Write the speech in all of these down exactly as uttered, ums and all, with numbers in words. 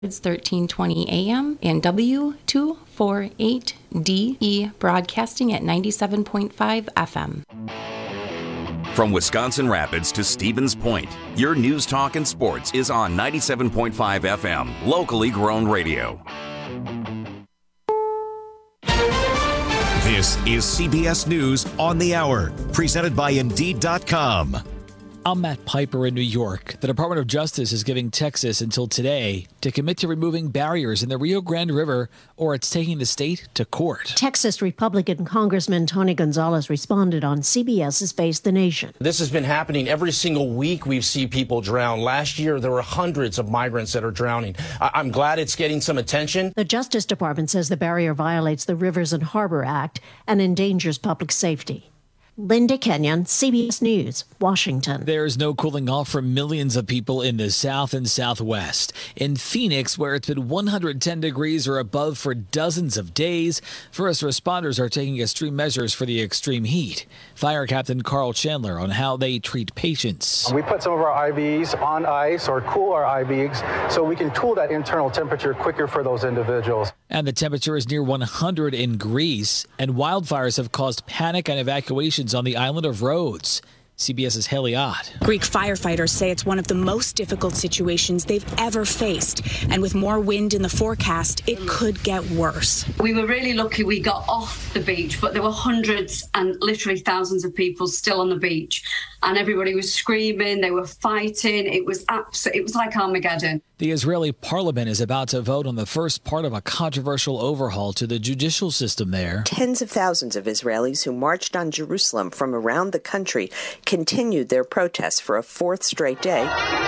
It's thirteen twenty A M and W two forty-eight D E broadcasting at ninety-seven point five F M. From Wisconsin Rapids to Stevens Point, your news, talk, and sports is on ninety-seven point five F M, locally grown radio. This is C B S News on the Hour, presented by Indeed dot com. I'm Matt Piper in New York. The Department of Justice is giving Texas until today to commit to removing barriers in the Rio Grande River, or it's taking the state to court. Texas Republican Congressman Tony Gonzalez responded on CBS's Face the Nation. This has been happening every single week. We've seen people drown. Last year, there were hundreds of migrants that are drowning. I- I'm glad it's getting some attention. The Justice Department says the barrier violates the Rivers and Harbor Act and endangers public safety. Linda Kenyon, C B S News, Washington. There's no cooling off for millions of people in the South and Southwest. In Phoenix, where it's been one hundred ten degrees or above for dozens of days, first responders are taking extreme measures for the extreme heat. Fire Captain Carl Chandler on how they treat patients. We put some of our I Vs on ice or cool our I Vs so we can cool that internal temperature quicker for those individuals. And the temperature is near one hundred in Greece, and wildfires have caused panic and evacuations on the island of Rhodes. CBS's Haley Ott. Greek firefighters say it's one of the most difficult situations they've ever faced. And with more wind in the forecast, it could get worse. We were really lucky we got off the beach, but there were hundreds and literally thousands of people still on the beach. And everybody was screaming, they were fighting. It was absolute, it was like Armageddon. The Israeli parliament is about to vote on the first part of a controversial overhaul to the judicial system there. Tens of thousands of Israelis who marched on Jerusalem from around the country continued their protests for a fourth straight day,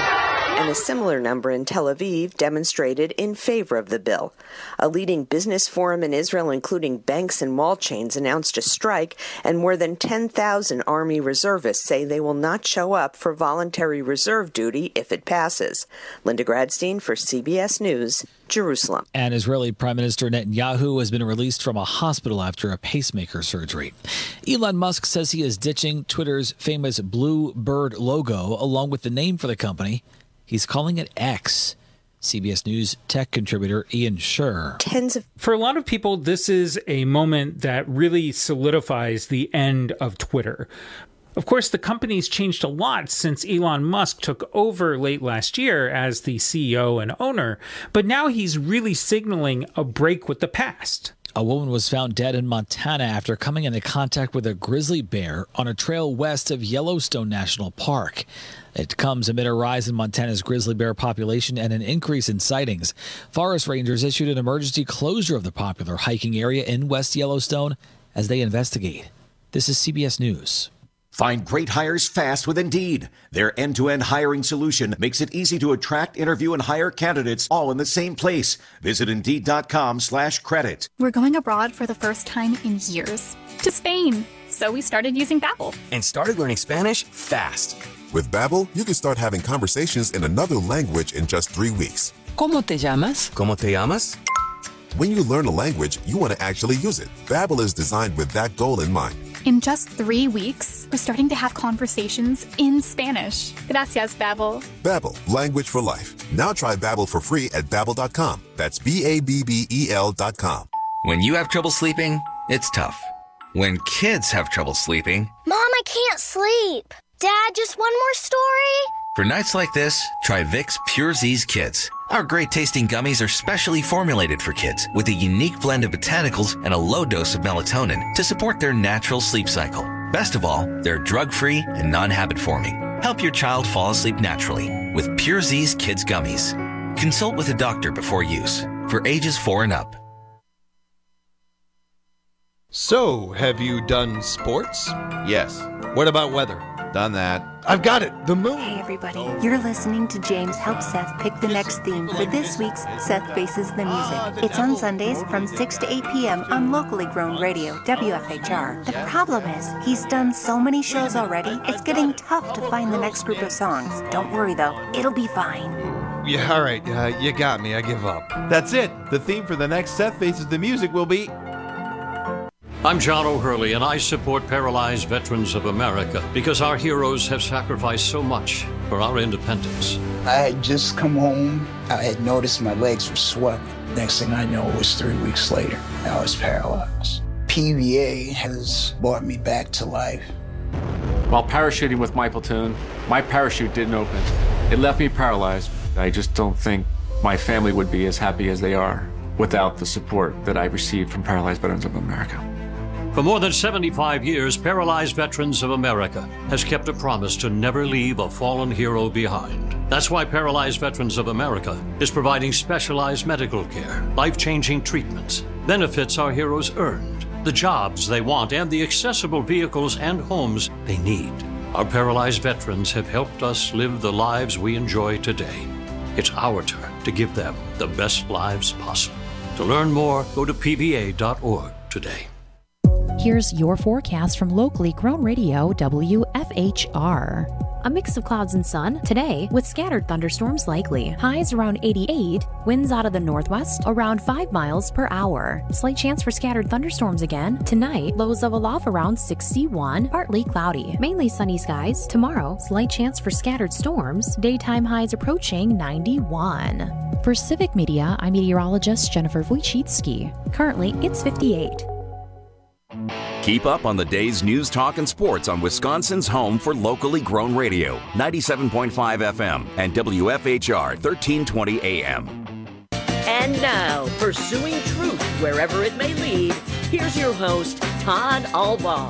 and a similar number in Tel Aviv demonstrated in favor of the bill. A leading business forum in Israel, including banks and mall chains, announced a strike, and more than ten thousand Army reservists say they will not show up for voluntary reserve duty if it passes. Linda Gradstein for C B S News, Jerusalem. And Israeli Prime Minister Netanyahu has been released from a hospital after a pacemaker surgery. Elon Musk says he is ditching Twitter's famous blue bird logo along with the name for the company. He's calling it X. C B S News tech contributor Ian Sherr. Tens of For a lot of people, this is a moment that really solidifies the end of Twitter. Of course, the company's changed a lot since Elon Musk took over late last year as the C E O and owner, but now he's really signaling a break with the past. A woman was found dead in Montana after coming into contact with a grizzly bear on a trail west of Yellowstone National Park. It comes amid a rise in Montana's grizzly bear population and an increase in sightings. Forest rangers issued an emergency closure of the popular hiking area in West Yellowstone as they investigate. This is C B S News. Find great hires fast with Indeed. Their end-to-end hiring solution makes it easy to attract, interview, and hire candidates all in the same place. Visit Indeed.com slash credit. We're going abroad for the first time in years. To Spain. So we started using Babbel. And started learning Spanish fast. With Babbel, you can start having conversations in another language in just three weeks. ¿Cómo te llamas? ¿Cómo te llamas? When you learn a language, you want to actually use it. Babbel is designed with that goal in mind. In just three weeks, we're starting to have conversations in Spanish. Gracias, Babbel. Babbel, language for life. Now try Babbel for free at Babbel dot com. That's B A B B E L dot com. When you have trouble sleeping, it's tough. When kids have trouble sleeping... Mom, I can't sleep. Dad, just one more story? For nights like this, try Vicks Pure Z's Kids. Our great-tasting gummies are specially formulated for kids with a unique blend of botanicals and a low dose of melatonin to support their natural sleep cycle. Best of all, they're drug-free and non-habit forming. Help your child fall asleep naturally with Pure Z's Kids Gummies. Consult with a doctor before use. For ages four and up. So, have you done sports? Yes. What about weather? Done that. I've got it! The moon! Hey everybody, you're listening to James help Seth pick the next theme for this week's Seth Faces the Music. It's on Sundays from six to eight p.m. on locally grown radio, W F H R. The problem is, he's done so many shows already, it's getting tough to find the next group of songs. Don't worry though, it'll be fine. Yeah, alright, uh, you got me, I give up. That's it! The theme for the next Seth Faces the Music will be... I'm John O'Hurley, and I support Paralyzed Veterans of America because our heroes have sacrificed so much for our independence. I had just come home. I had noticed my legs were swelling. Next thing I know, it was three weeks later. I was paralyzed. P V A has brought me back to life. While parachuting with my platoon, my parachute didn't open. It left me paralyzed. I just don't think my family would be as happy as they are without the support that I received from Paralyzed Veterans of America. For more than seventy-five years, Paralyzed Veterans of America has kept a promise to never leave a fallen hero behind. That's why Paralyzed Veterans of America is providing specialized medical care, life-changing treatments, benefits our heroes earned, the jobs they want, and the accessible vehicles and homes they need. Our paralyzed veterans have helped us live the lives we enjoy today. It's our turn to give them the best lives possible. To learn more, go to P V A dot org today. Here's your forecast from locally grown radio W F H R. A mix of clouds and sun today with scattered thunderstorms likely. Highs around eighty-eight, winds out of the northwest around five miles per hour. Slight chance for scattered thunderstorms again. Tonight, lows level off around sixty-one, partly cloudy. Mainly sunny skies. Tomorrow, slight chance for scattered storms. Daytime highs approaching ninety-one. For Civic Media, I'm meteorologist Jennifer Wojcicki. Currently, it's fifty-eight. Keep up on the day's news, talk, and sports on Wisconsin's home for locally grown radio, ninety-seven point five F M and W F H R thirteen twenty A M. And now, pursuing truth wherever it may lead, here's your host, Todd Albaugh.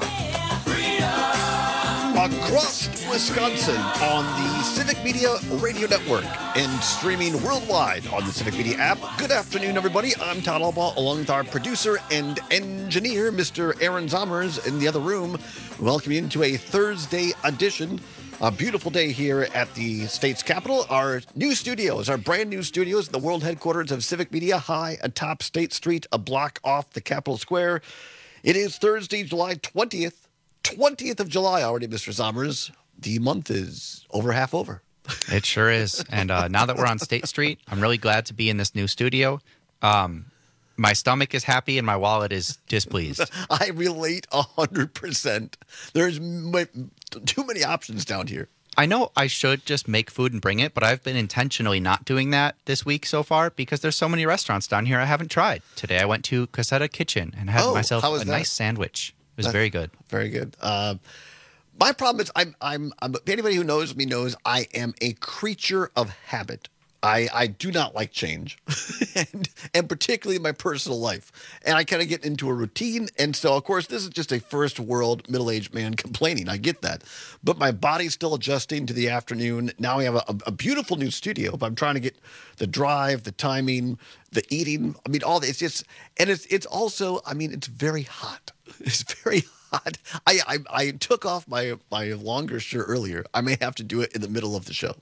Across Wisconsin on the Civic Media Radio Network and streaming worldwide on the Civic Media app. Good afternoon, everybody. I'm Todd Albaugh, along with our producer and engineer, Mister Aaron Zommers, in the other room. Welcome you into a Thursday edition. A beautiful day here at the state's capital. Our new studios, our brand new studios, the world headquarters of Civic Media, high atop State Street, a block off the Capitol Square. It is Thursday, July twentieth. twentieth of July already, Mister Zommers. The month is over half over. It sure is. And uh, now that we're on State Street, I'm really glad to be in this new studio. Um, my stomach is happy and my wallet is displeased. I relate one hundred percent. There's m- too many options down here. I know I should just make food and bring it, but I've been intentionally not doing that this week so far because there's so many restaurants down here I haven't tried. Today I went to Casetta Kitchen and had oh, myself a that? nice sandwich. It was That's very good. Very good. Uh, my problem is I'm, I'm, I'm, anybody who knows me knows I am a creature of habit. I, I do not like change, and, and particularly in my personal life. And I kind of get into a routine. And so, of course, this is just a first world middle-aged man complaining. I get that. But my body's still adjusting to the afternoon. Now we have a, a beautiful new studio, but I'm trying to get the drive, the timing, the eating. I mean, all this. It's just, and it's it's also, I mean, it's very hot. It's very hot. I, I, I took off my, my longer shirt earlier. I may have to do it in the middle of the show.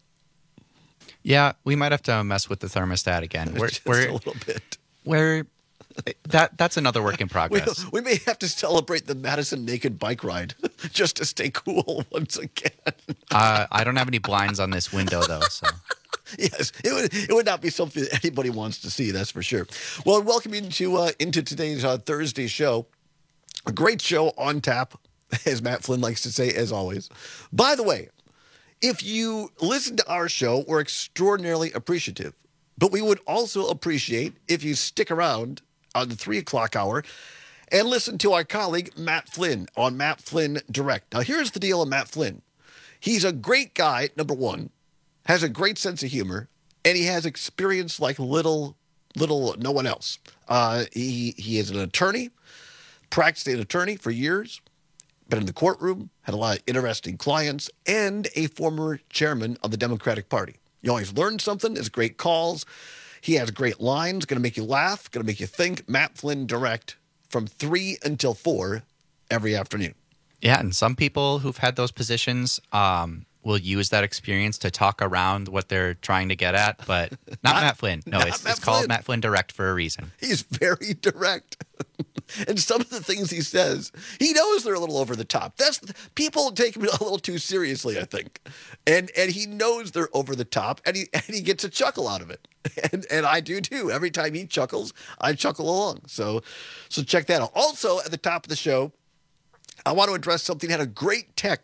Yeah, we might have to mess with the thermostat again. We're, Just we're, a little bit. We're, that, that's another work in progress. We, we may have to celebrate the Madison Naked Bike Ride just to stay cool once again. uh, I don't have any blinds on this window, though. So. Yes, it would it would not be something that anybody wants to see, that's for sure. Well, welcome into, uh, into today's uh, Thursday show. A great show on tap, as Matt Flynn likes to say, as always. By the way, if you listen to our show, we're extraordinarily appreciative. But we would also appreciate if you stick around on the three o'clock hour and listen to our colleague, Matt Flynn, on Matt Flynn Direct. Now, here's the deal on Matt Flynn. He's a great guy, number one, has a great sense of humor, and he has experience like little, little no one else. Uh, he, he is an attorney, practiced as an attorney for years. Been in the courtroom, had a lot of interesting clients, and a former chairman of the Democratic Party. You always learn something. There's great calls. He has great lines, going to make you laugh, going to make you think. Matt Flynn Direct from three until four every afternoon. Yeah, and some people who've had those positions um, will use that experience to talk around what they're trying to get at, but not, not Matt Flynn. No, it's, it's called Matt Flynn Direct for a reason. He's very direct. And some of the things he says, he knows they're a little over the top. That's people take him a little too seriously, I think. And and he knows they're over the top, and he and he gets a chuckle out of it. And and I do too. Every time he chuckles, I chuckle along. So so check that out. Also, at the top of the show, I want to address something. I had a great text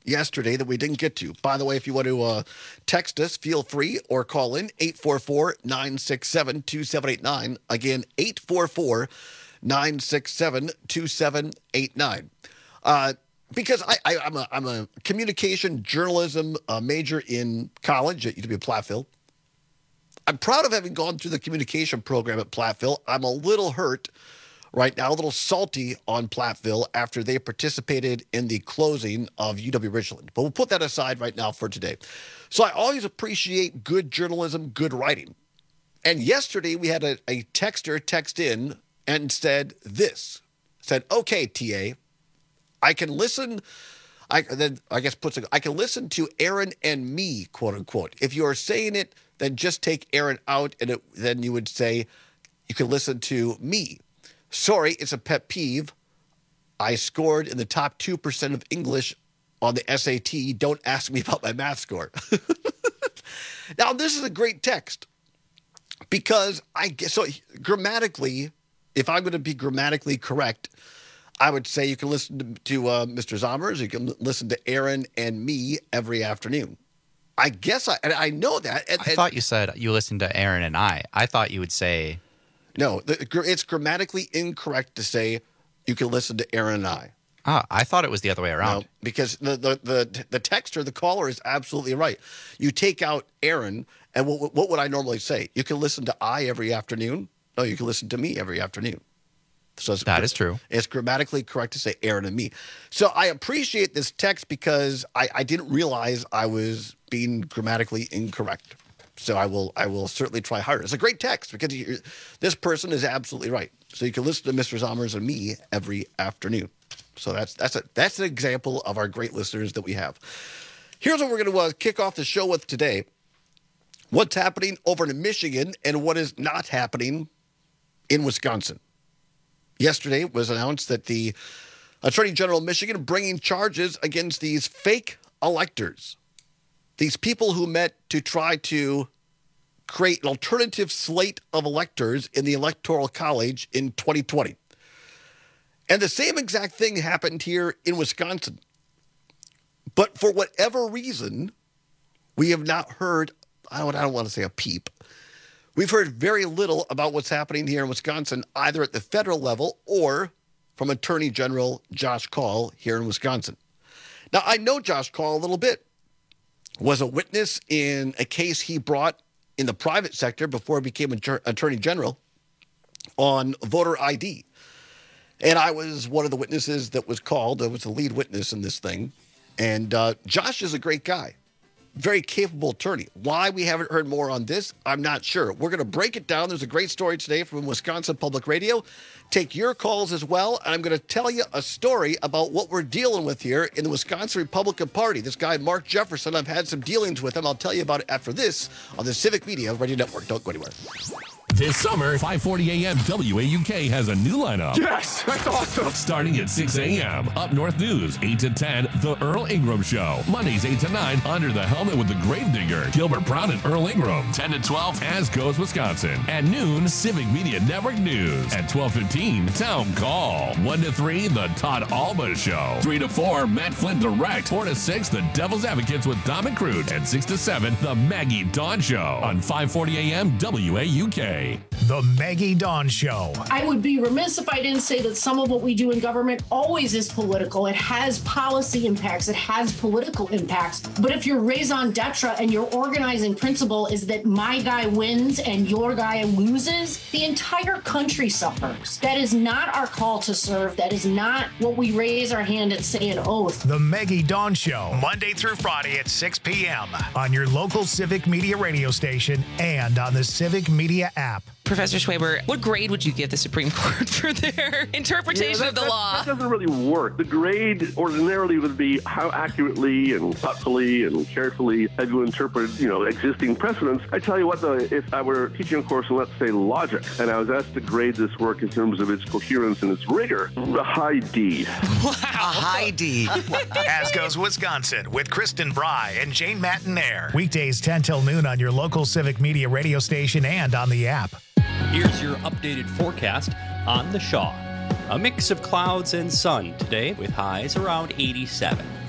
yesterday that we didn't get to. By the way, if you want to uh, text us, feel free, or call in eight four four, nine six seven, two seven eight nine. Again, eight four four, nine six seven, two seven eight nine. Uh, because I, I, I'm, a, I'm a communication journalism uh, major in college at U W Platteville. I'm proud of having gone through the communication program at Platteville. I'm a little hurt right now, a little salty on Platteville after they participated in the closing of U W-Richland. But we'll put that aside right now for today. So I always appreciate good journalism, good writing. And yesterday we had a, a texter text in and said this. Said, okay, T A, I can listen... I then I guess puts a, I can listen to Aaron and me, quote unquote. If you are saying it, then just take Aaron out, and it, then you would say you can listen to me. Sorry, it's a pet peeve. I scored in the top two percent of English on the S A T. Don't ask me about my math score. Now, this is a great text because I guess so grammatically, if I'm going to be grammatically correct, I would say you can listen to, to uh, Mister Zommers. You can listen to Aaron and me every afternoon. I guess I and I know that. And, I thought you said you listened to Aaron and I. I thought you would say... No, the, it's grammatically incorrect to say you can listen to Aaron and I. Ah, I thought it was the other way around. No, because the, the, the, the texter, the caller is absolutely right. You take out Aaron, and what, what would I normally say? You can listen to I every afternoon? No, you can listen to me every afternoon. So it's, that is true. It's grammatically correct to say Aaron and me. So I appreciate this text because I, I didn't realize I was being grammatically incorrect. So I will I will certainly try harder. It's a great text because you, this person is absolutely right. So you can listen to Mister Zommers and me every afternoon. So that's that's a, that's an example of our great listeners that we have. Here's what we're going to uh, kick off the show with today. What's happening over in Michigan and what is not happening in Wisconsin. Yesterday it was announced that the Attorney General of Michigan bringing charges against these fake electors, these people who met to try to create an alternative slate of electors in the Electoral College in twenty twenty. And the same exact thing happened here in Wisconsin. But for whatever reason, we have not heard, I don't, I don't want to say a peep, we've heard very little about what's happening here in Wisconsin, either at the federal level or from Attorney General Josh Kaul here in Wisconsin. Now, I know Josh Kaul a little bit. Was a witness in a case he brought in the private sector before he became Attorney General on voter I D. And I was one of the witnesses that was called. I was the lead witness in this thing. And uh, Josh is a great guy. Very capable attorney. Why we haven't heard more on this, I'm not sure. We're going to break it down. There's a great story today from Wisconsin Public Radio. Take your calls as well, and I'm going to tell you a story about what we're dealing with here in the Wisconsin Republican Party. This guy, Mark Jefferson, I've had some dealings with him. I'll tell you about it after this on the Civic Media Radio Network. Don't go anywhere. This summer, five forty a.m. W A U K has a new lineup. Yes, that's awesome. Starting at six a.m. Up North News, eight to ten, The Earl Ingram Show. Mondays, eight to nine, Under the Helmet with the Gravedigger, Gilbert Brown and Earl Ingram. ten to twelve, As Goes Wisconsin. At noon, Civic Media Network News. At twelve fifteen, Town Call. one to three, The Todd Alba Show. three to four, Matt Flynn Direct. four to six, The Devil's Advocates with Dom and Crude. And six to seven, The Maggie Dawn Show. On five forty a.m. W A U K. The Maggie Dawn Show. I would be remiss if I didn't say that some of what we do in government always is political. It has policy impacts. It has political impacts. But if your raison d'etre and your organizing principle is that my guy wins and your guy loses, the entire country suffers. That is not our call to serve. That is not what we raise our hand and say an oath. The Maggie Dawn Show, Monday through Friday at six p.m. on your local Civic Media radio station and on the Civic Media app. Professor Schwaber, what grade would you give the Supreme Court for their interpretation yeah, that, of the that, law? That doesn't really work. The grade ordinarily would be how accurately and thoughtfully and carefully have you interpreted, you know, existing precedents. I tell you what, though, if I were teaching a course in, let's say, logic, and I was asked to grade this work in terms of its coherence and its rigor, a high D. Wow. A high D. As Goes Wisconsin with Kristen Bry and Jane Mattinaire. Weekdays ten till noon on your local Civic Media radio station and on the app. Here's your updated forecast on the Shaw. A mix of clouds and sun today with highs around eighty-seven.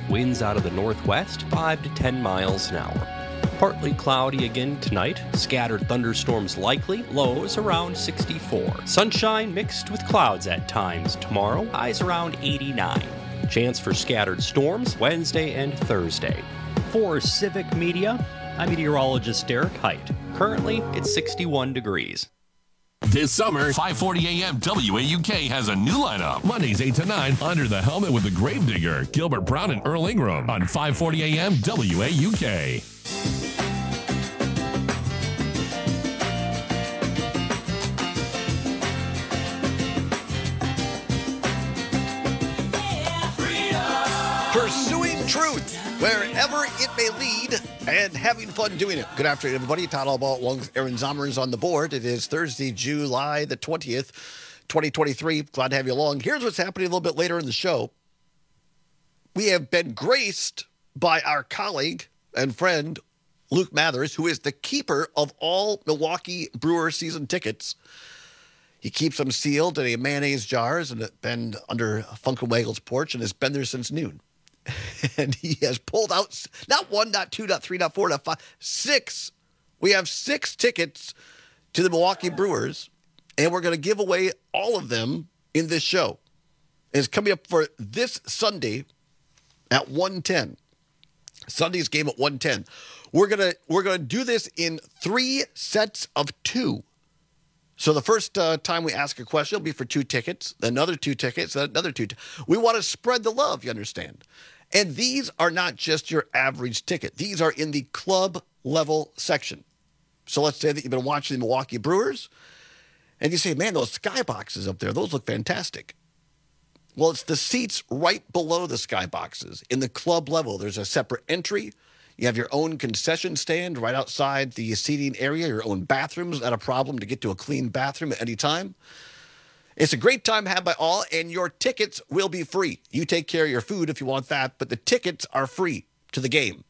Winds out of the northwest, five to ten miles an hour. Partly cloudy again tonight. Scattered thunderstorms likely. Lows around sixty-four. Sunshine mixed with clouds at times tomorrow. Highs around eighty-nine. Chance for scattered storms Wednesday and Thursday. For Civic Media, I'm meteorologist Derek Height. Currently, it's sixty-one degrees. This summer, five forty a.m. W A U K has a new lineup. Mondays eight to nine, Under the Helmet with the Gravedigger, Gilbert Brown and Earl Ingram on five forty a.m. W A U K. Pursuing truth wherever it may lead and having fun doing it. Good afternoon, everybody. Todd Albaugh along with Aaron Zommers on the board. It is Thursday, July the twentieth, twenty twenty-three. Glad to have you along. Here's what's happening a little bit later in the show. We have been graced by our colleague and friend, Luke Mathers, who is the keeper of all Milwaukee Brewers season tickets. He keeps them sealed in a mayonnaise jars and been under Funkenwagel's porch and has been there since noon. And he has pulled out not one, not two, not three, not four, not five, six. We have six tickets to the Milwaukee Brewers, and we're going to give away all of them in this show. It's coming up for this Sunday at one ten. Sunday's game at one ten. We're gonna we're gonna do this in three sets of two. So the first uh, time we ask a question will be for two tickets, then another two tickets, then another two. T- we want to spread the love, you understand. And these are not just your average ticket. These are in the club level section. So let's say that you've been watching the Milwaukee Brewers, and you say, man, those skyboxes up there, those look fantastic. Well, it's the seats right below the skyboxes. In the club level, there's a separate entry. You have your own concession stand right outside the seating area, your own bathrooms. Not a problem to get to a clean bathroom at any time. It's a great time had by all, and your tickets will be free. You take care of your food if you want that, but the tickets are free to the game.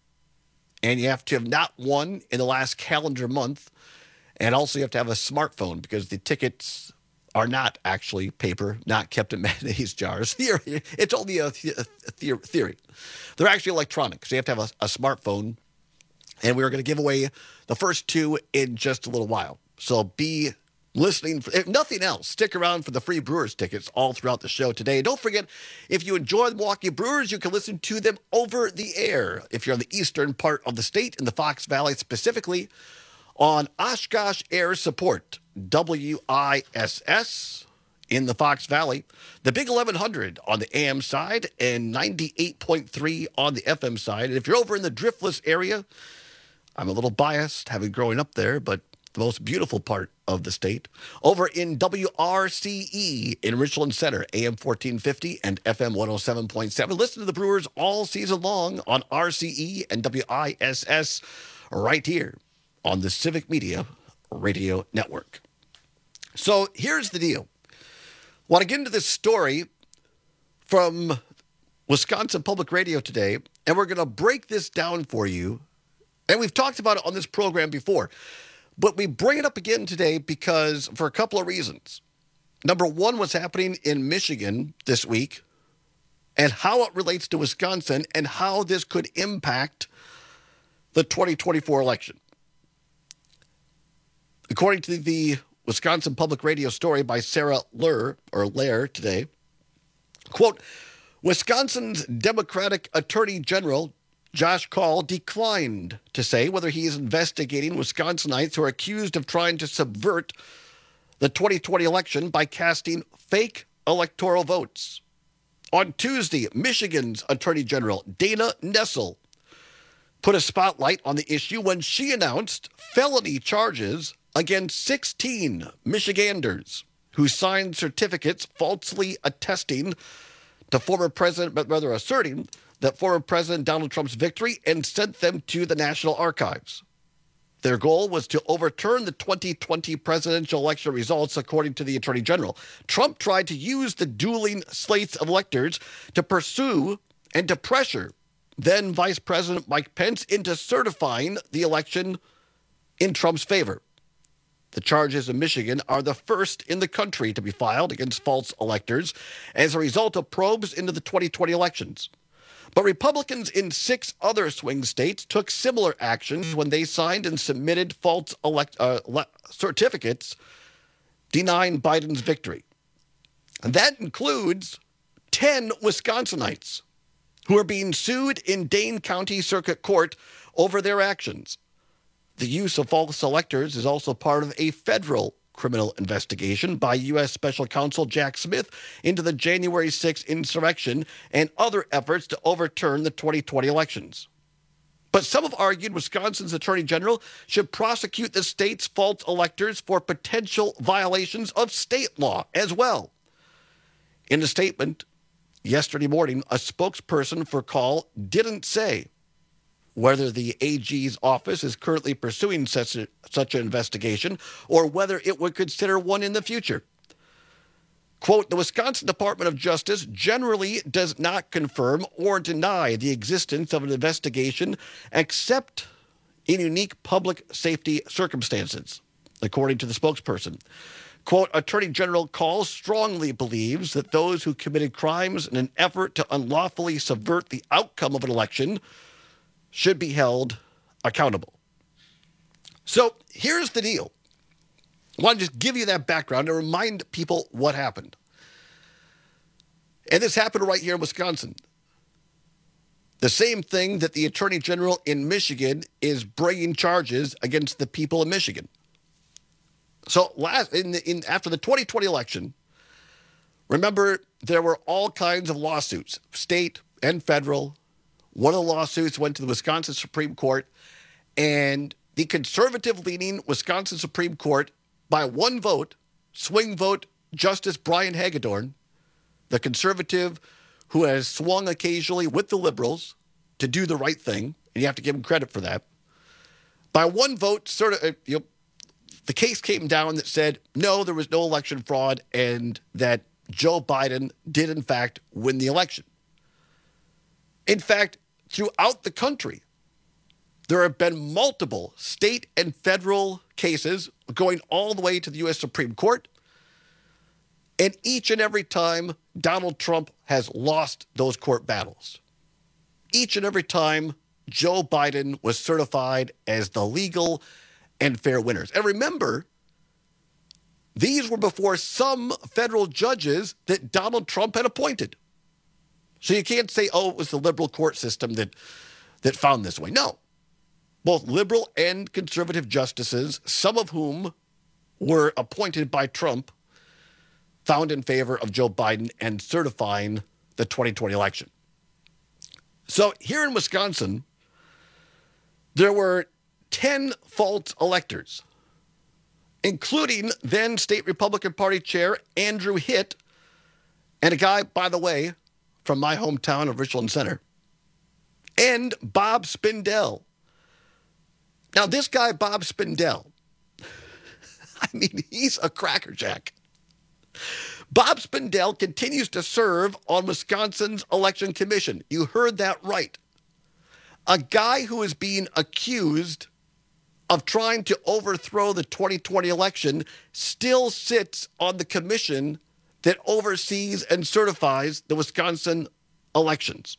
And you have to have not won in the last calendar month, and also you have to have a smartphone because the tickets are not actually paper, not kept in mayonnaise jars. Theory. It's only a, the- a theory. They're actually electronic, so you have to have a, a smartphone. And we're going to give away the first two in just a little while. So be listening. For, if nothing else, stick around for the free Brewers tickets all throughout the show today. And don't forget, if you enjoy the Milwaukee Brewers, you can listen to them over the air. If you're on the eastern part of the state, in the Fox Valley specifically, on Oshkosh Air Support, W I S S, in the Fox Valley, the Big eleven hundred on the A M side, and ninety-eight point three on the F M side. And if you're over in the Driftless area, I'm a little biased, having growing up there, but the most beautiful part of the state, over in W R C E in Richland Center, A M fourteen fifty and F M one oh seven point seven. Listen to the Brewers all season long on R C E and W I S S right here on the Civic Media Radio Network. So here's the deal. I want to get into this story from Wisconsin Public Radio today, and we're going to break this down for you. And we've talked about it on this program before, but we bring it up again today because for a couple of reasons. Number one, what's happening in Michigan this week and how it relates to Wisconsin and how this could impact the twenty twenty-four election. According to the Wisconsin Public Radio story by Sarah Lehr, or Lair today, quote, Wisconsin's Democratic Attorney General Josh Kaul declined to say whether he is investigating Wisconsinites who are accused of trying to subvert the twenty twenty election by casting fake electoral votes. On Tuesday, Michigan's Attorney General Dana Nessel put a spotlight on the issue when she announced felony charges against sixteen Michiganders who signed certificates falsely attesting to former President, but rather asserting that former President Donald Trump's victory and sent them to the National Archives. Their goal was to overturn the twenty twenty presidential election results, according to the Attorney General. Trump tried to use the dueling slates of electors to pursue and to pressure then Vice President Mike Pence into certifying the election in Trump's favor. The charges in Michigan are the first in the country to be filed against false electors as a result of probes into the twenty twenty elections. But Republicans in six other swing states took similar actions when they signed and submitted false elect, uh, certificates denying Biden's victory. And that includes ten Wisconsinites who are being sued in Dane County Circuit Court over their actions. The use of false electors is also part of a federal criminal investigation by U S Special Counsel Jack Smith into the January sixth insurrection and other efforts to overturn the twenty twenty elections. But some have argued Wisconsin's Attorney General should prosecute the state's false electors for potential violations of state law as well. In a statement yesterday morning, a spokesperson for Call didn't say whether the A G's office is currently pursuing such, a, such an investigation or whether it would consider one in the future. Quote, the Wisconsin Department of Justice generally does not confirm or deny the existence of an investigation except in unique public safety circumstances, according to the spokesperson. Quote, Attorney General Call strongly believes that those who committed crimes in an effort to unlawfully subvert the outcome of an election should be held accountable. So here's the deal. I want to just give you that background and remind people what happened. And this happened right here in Wisconsin. The same thing that the Attorney General in Michigan is bringing charges against the people of Michigan. So last in, the, in after the twenty twenty election, remember there were all kinds of lawsuits, state and federal. One of the lawsuits went to the Wisconsin Supreme Court, and the conservative-leaning Wisconsin Supreme Court, by one vote, swing vote, Justice Brian Hagedorn, the conservative who has swung occasionally with the liberals to do the right thing, and you have to give him credit for that. By one vote, sort of, you know, the case came down that said, no, there was no election fraud, and that Joe Biden did, in fact, win the election. In fact, throughout the country, there have been multiple state and federal cases going all the way to the U S Supreme Court. And each and every time, Donald Trump has lost those court battles. Each and every time, Joe Biden was certified as the legal and fair winners. And remember, these were before some federal judges that Donald Trump had appointed. So you can't say, oh, it was the liberal court system that, that found this way. No. Both liberal and conservative justices, some of whom were appointed by Trump, found in favor of Joe Biden and certifying the twenty twenty election. So here in Wisconsin, there were ten false electors, including then State Republican Party Chair Andrew Hitt, and a guy, by the way, from my hometown of Richland Center, and Bob Spindell. Now, this guy, Bob Spindell, I mean, he's a crackerjack. Bob Spindell continues to serve on Wisconsin's election commission. You heard that right. A guy who is being accused of trying to overthrow the twenty twenty election still sits on the commission that oversees and certifies the Wisconsin elections.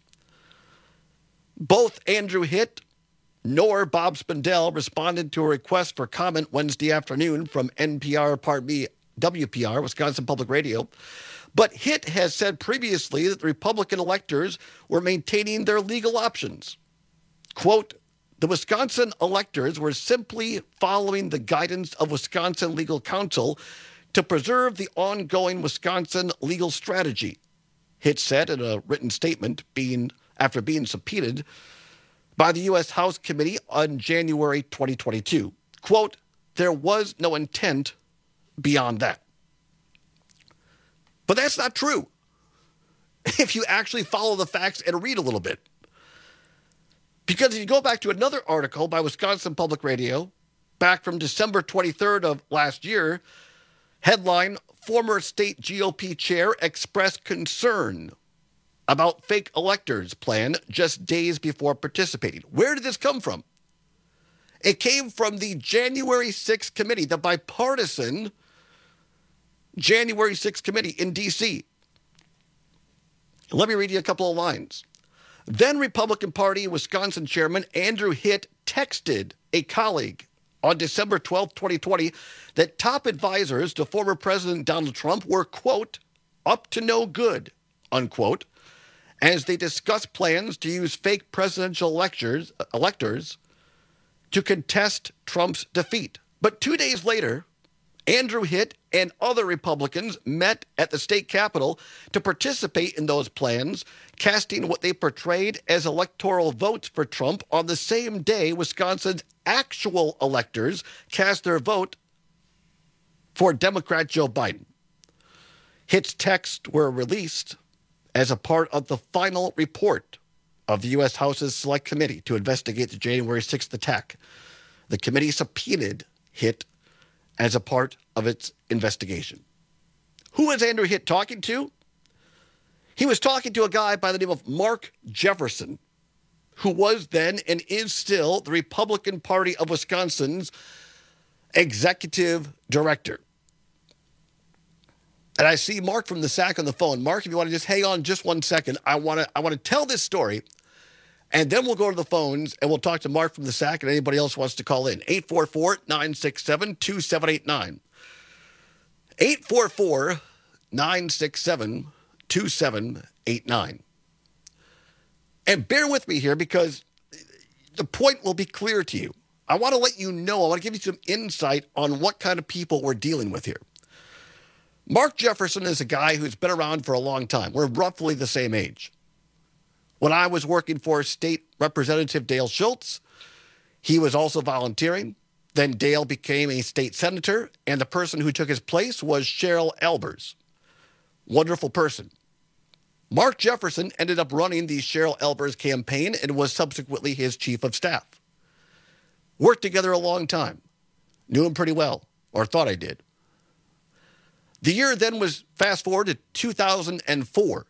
Both Andrew Hitt nor Bob Spindell responded to a request for comment Wednesday afternoon from N P R, pardon me, W P R, Wisconsin Public Radio. But Hitt has said previously that the Republican electors were maintaining their legal options. Quote, the Wisconsin electors were simply following the guidance of Wisconsin Legal Counsel to preserve the ongoing Wisconsin legal strategy, Hitt said in a written statement being after being subpoenaed by the U S House Committee on January twenty twenty-two. Quote, there was no intent beyond that. But that's not true if you actually follow the facts and read a little bit. Because if you go back to another article by Wisconsin Public Radio, back from December twenty-third of last year, headline, former state G O P chair expressed concern about fake electors plan just days before participating. Where did this come from? It came from the January sixth committee, the bipartisan January sixth committee in D C. Let me read you a couple of lines. Then Republican Party Wisconsin Chairman Andrew Hitt texted a colleague on December twelfth, twenty twenty, that top advisors to former President Donald Trump were, quote, up to no good, unquote, as they discussed plans to use fake presidential electors, electors to contest Trump's defeat. But two days later, Andrew Hitt and other Republicans met at the state capitol to participate in those plans, casting what they portrayed as electoral votes for Trump on the same day Wisconsin's actual electors cast their vote for Democrat Joe Biden. Hitt's texts were released as a part of the final report of the U S House's Select Committee to investigate the January sixth attack. The committee subpoenaed Hitt as a part of its investigation. Who was Andrew Hitt talking to? He was talking to a guy by the name of Mark Jefferson, who was then and is still the Republican Party of Wisconsin's executive director. And I see Mark from the S A C on the phone. Mark, if you want to just hang on just one second, I want to I want to tell this story, and then we'll go to the phones, and we'll talk to Mark from the S A C and anybody else wants to call in. eight four four, nine six seven, two seven eight nine. eight four four, nine six seven, two seven eight nine. And bear with me here because the point will be clear to you. I want to let you know, I want to give you some insight on what kind of people we're dealing with here. Mark Jefferson is a guy who's been around for a long time. We're roughly the same age. When I was working for State Representative Dale Schultz, he was also volunteering. Then Dale became a state senator, and the person who took his place was Cheryl Albers. Wonderful person. Mark Jefferson ended up running the Cheryl Albers campaign and was subsequently his chief of staff. Worked together a long time. Knew him pretty well, or thought I did. The year then was fast forward to two thousand four.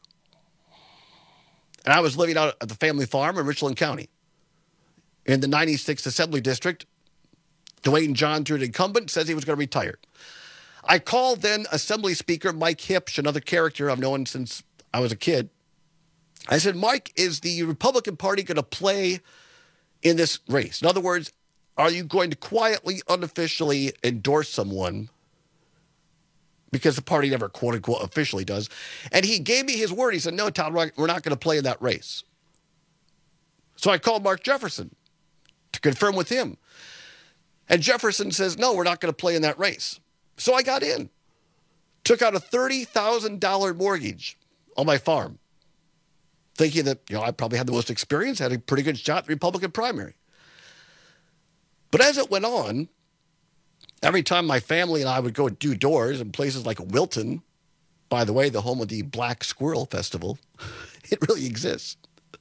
And I was living out at the family farm in Richland County. In the ninety-sixth Assembly District, Dwayne Johns, the incumbent, says he was going to retire. I called then Assembly Speaker Mike Hipsch, another character I've known since I was a kid. I said, Mike, is the Republican Party going to play in this race? In other words, are you going to quietly, unofficially endorse someone? Because the party never, quote unquote, officially does. And he gave me his word. He said, no, Todd, we're not going to play in that race. So I called Mark Jefferson to confirm with him. And Jefferson says, no, we're not going to play in that race. So I got in. Took out a thirty thousand dollars mortgage on my farm, thinking that, you know, I probably had the most experience, had a pretty good shot at the Republican primary. But as it went on, every time my family and I would go do doors in places like Wilton, by the way, the home of the Black Squirrel Festival, it really exists.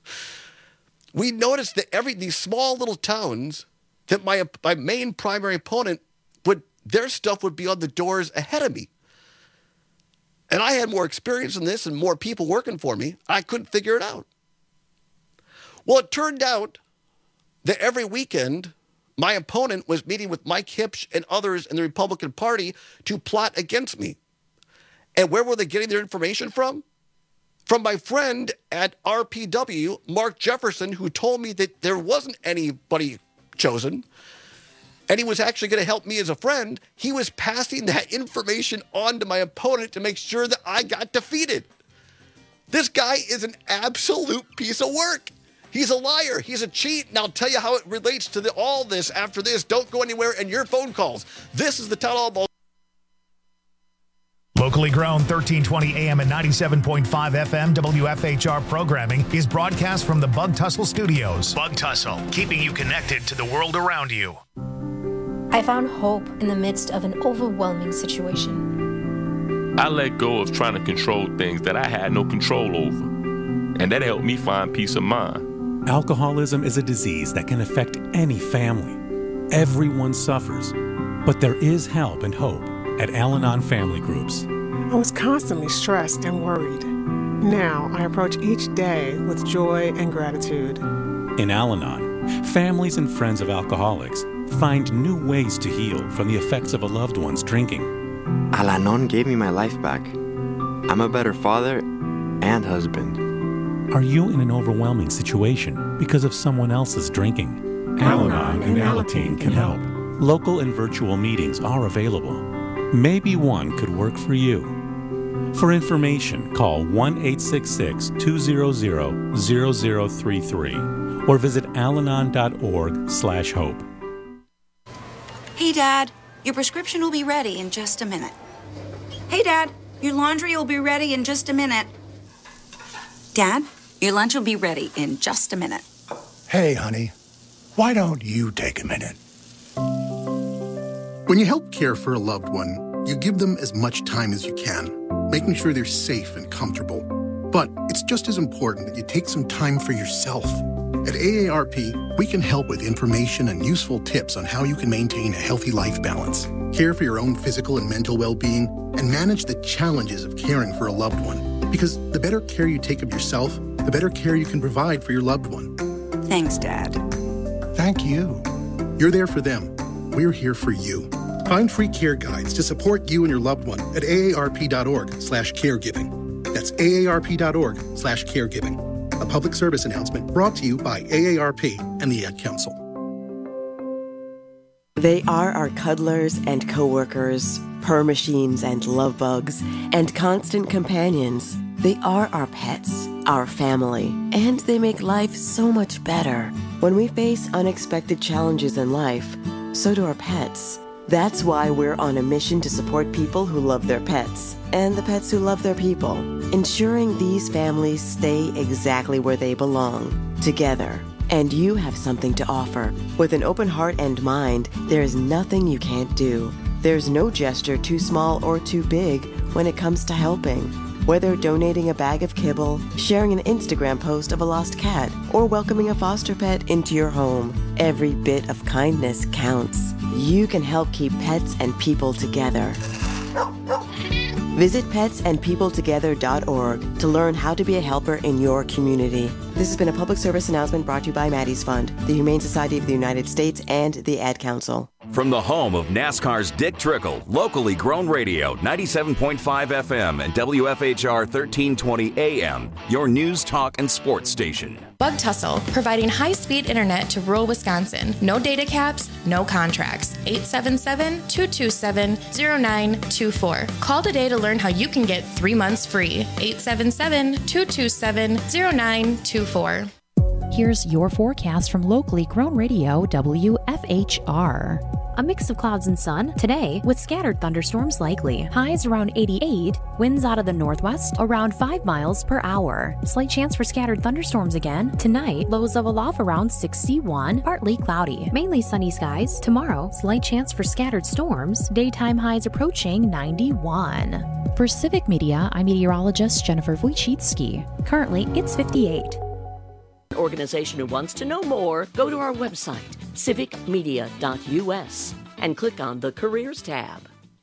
We noticed that every these small little towns that my my main primary opponent would their stuff would be on the doors ahead of me. And I had more experience in this and more people working for me. I couldn't figure it out. Well, it turned out that every weekend, my opponent was meeting with Mike Hipsch and others in the Republican Party to plot against me. And where were they getting their information from? From my friend at R P W, Mark Jefferson, who told me that there wasn't anybody chosen, and he was actually going to help me as a friend. He was passing that information on to my opponent to make sure that I got defeated. This guy is an absolute piece of work. He's a liar. He's a cheat. And I'll tell you how it relates to the, all this after this. Don't go anywhere and your phone calls. This is the Town Hall Ball. Locally grown, thirteen twenty A M and ninety-seven point five F M W F H R programming is broadcast from the Bug Tussle Studios. Bug Tussle, keeping you connected to the world around you. I found hope in the midst of an overwhelming situation. I let go of trying to control things that I had no control over, and that helped me find peace of mind. Alcoholism is a disease that can affect any family. Everyone suffers, but there is help and hope at Al-Anon Family Groups. I was constantly stressed and worried. Now I approach each day with joy and gratitude. In Al-Anon, families and friends of alcoholics find new ways to heal from the effects of a loved one's drinking. Al-Anon gave me my life back. I'm a better father and husband. Are you in an overwhelming situation because of someone else's drinking? Al-Anon and Alateen can help. Local and virtual meetings are available. Maybe one could work for you. For information, call one eight six six, two zero zero, zero zero three three or visit alanon dot org slash hope. Hey, Dad, your prescription will be ready in just a minute. Hey, Dad, your laundry will be ready in just a minute. Dad, your lunch will be ready in just a minute. Hey, honey, why don't you take a minute? When you help care for a loved one, you give them as much time as you can, making sure they're safe and comfortable. But it's just as important that you take some time for yourself. At A A R P, we can help with information and useful tips on how you can maintain a healthy life balance, care for your own physical and mental well-being, and manage the challenges of caring for a loved one. Because the better care you take of yourself, the better care you can provide for your loved one. Thanks, Dad. Thank you. You're there for them. We're here for you. Find free care guides to support you and your loved one at A A R P dot org slash caregiving. That's A A R P dot org slash caregiving. A public service announcement brought to you by A A R P and the Ad Council. They are our cuddlers and coworkers, purr machines and love bugs, and constant companions. They are our pets, our family, and they make life so much better. When we face unexpected challenges in life, so do our pets. That's why we're on a mission to support people who love their pets and the pets who love their people, ensuring these families stay exactly where they belong, together. And you have something to offer. With an open heart and mind, there is nothing you can't do. There's no gesture too small or too big when it comes to helping. Whether donating a bag of kibble, sharing an Instagram post of a lost cat, or welcoming a foster pet into your home, every bit of kindness counts. You can help keep pets and people together. Visit pets and people together dot org to learn how to be a helper in your community. This has been a public service announcement brought to you by Maddie's Fund, the Humane Society of the United States, and the Ad Council. From the home of NASCAR's Dick Trickle, locally grown radio, ninety-seven point five F M and W F H R thirteen twenty A M, your news, talk, and sports station. Bug Tussle, providing high-speed internet to rural Wisconsin. No data caps, no contracts. eight seven seven, two two seven, zero nine two four. Call today to learn how you can get three months free. eight seven seven, two two seven, zero nine two four. Here's your forecast from locally grown radio W F H R. A mix of clouds and sun today with scattered thunderstorms likely. Highs around eighty-eight, winds out of the northwest around five miles per hour. Slight chance for scattered thunderstorms again. Tonight, lows level off around sixty-one, partly cloudy. Mainly sunny skies. Tomorrow, slight chance for scattered storms. Daytime highs approaching ninety-one. For Civic Media, I'm meteorologist Jennifer Wojcicki. Currently, it's fifty-eight. Organization who wants to know more, go to our website, civic media dot U S, and click on the Careers tab.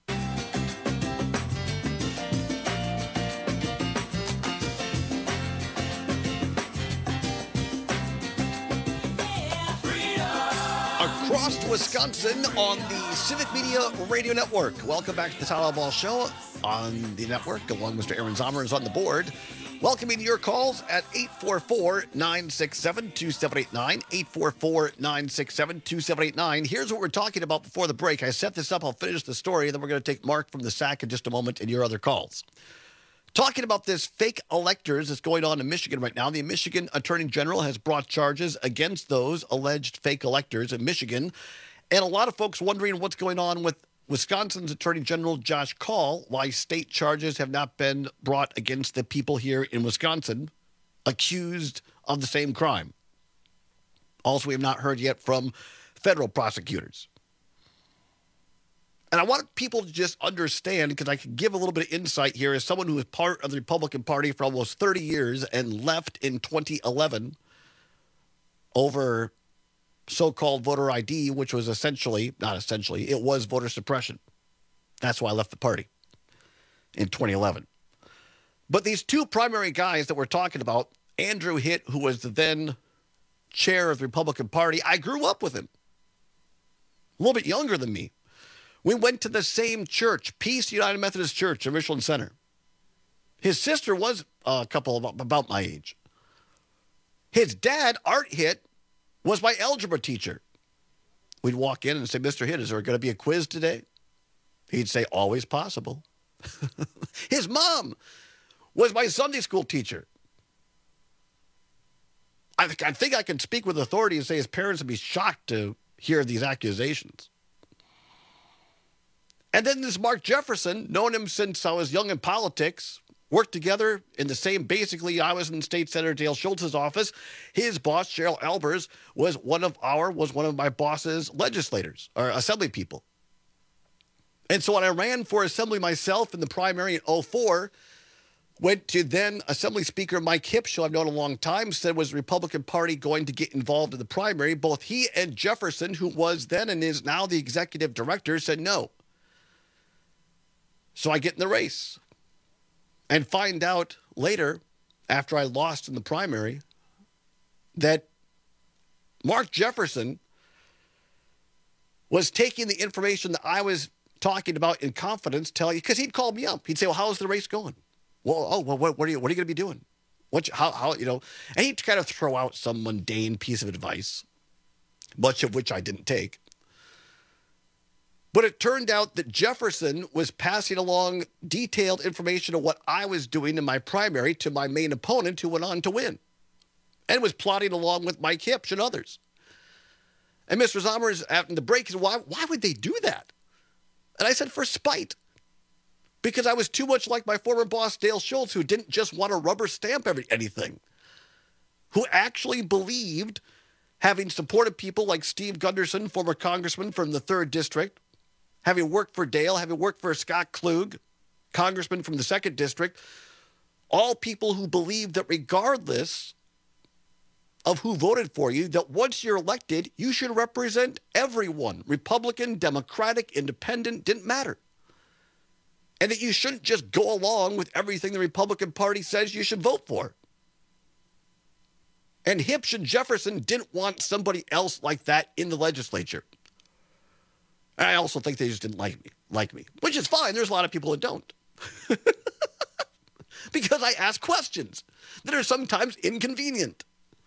Across Wisconsin on the Civic Media Radio Network. Welcome back to the Tyler Ball Show on the network, along with Mister Aaron Zomer is on the board. Welcoming your calls at eight four four, nine six seven, two seven eight nine, eight four four, nine six seven, two seven eight nine. Here's what we're talking about before the break. I set this up. I'll finish the story, and then we're going to take Mark from the sack in just a moment and your other calls. Talking about this fake electors that's going on in Michigan right now. The Michigan Attorney General has brought charges against those alleged fake electors in Michigan. And a lot of folks wondering what's going on with Wisconsin's Attorney General Josh Kaul, why state charges have not been brought against the people here in Wisconsin accused of the same crime. Also, we have not heard yet from federal prosecutors. And I want people to just understand, because I can give a little bit of insight here as someone who was part of the Republican Party for almost thirty years and left in twenty eleven over so-called voter I D, which was essentially, not essentially, it was voter suppression. That's why I left the party in twenty eleven. But these two primary guys that we're talking about, Andrew Hitt, who was the then chair of the Republican Party, I grew up with him. A little bit younger than me. We went to the same church, Peace United Methodist Church in Richland Center. His sister was a couple of, about my age. His dad, Art Hitt, was my algebra teacher. We'd walk in and say, Mister Hitt, is there going to be a quiz today? He'd say, always possible. His mom was my Sunday school teacher. I, th- I think I can speak with authority and say his parents would be shocked to hear these accusations. And then this Mark Jefferson, known him since I was young in politics, worked together in the same, basically, I was in State Senator Dale Schultz's office. His boss, Cheryl Albers, was one of our, was one of my boss's legislators, or assembly people. And so when I ran for assembly myself in the primary in oh four, went to then Assembly Speaker Mike Hipsch, who I've known a long time, said was the Republican Party going to get involved in the primary. Both he and Jefferson, who was then and is now the executive director, said no. So I get in the race and find out later, after I lost in the primary, that Mark Jefferson was taking the information that I was talking about in confidence, telling, because he'd call me up. He'd say, well, how's the race going? Well, oh, well, what, what are you, what are you going to be doing? What, how, how, you know, and he'd kind of throw out some mundane piece of advice, much of which I didn't take. But it turned out that Jefferson was passing along detailed information of what I was doing in my primary to my main opponent, who went on to win, and was plotting along with Mike Hipsch and others. And Mister Zommers, after the break, said, why, why would they do that? And I said, for spite. Because I was too much like my former boss, Dale Schultz, who didn't just want to rubber stamp every, anything, who actually believed, having supported people like Steve Gunderson, former congressman from the third District, having worked for Dale, having worked for Scott Klug, congressman from the second District, all people who believed that regardless of who voted for you, that once you're elected, you should represent everyone. Republican, Democratic, Independent, didn't matter. And that you shouldn't just go along with everything the Republican Party says you should vote for. And Hipsch and Jefferson didn't want somebody else like that in the legislature. And I also think they just didn't like me, like me, which is fine. There's a lot of people that don't. Because I ask questions that are sometimes inconvenient.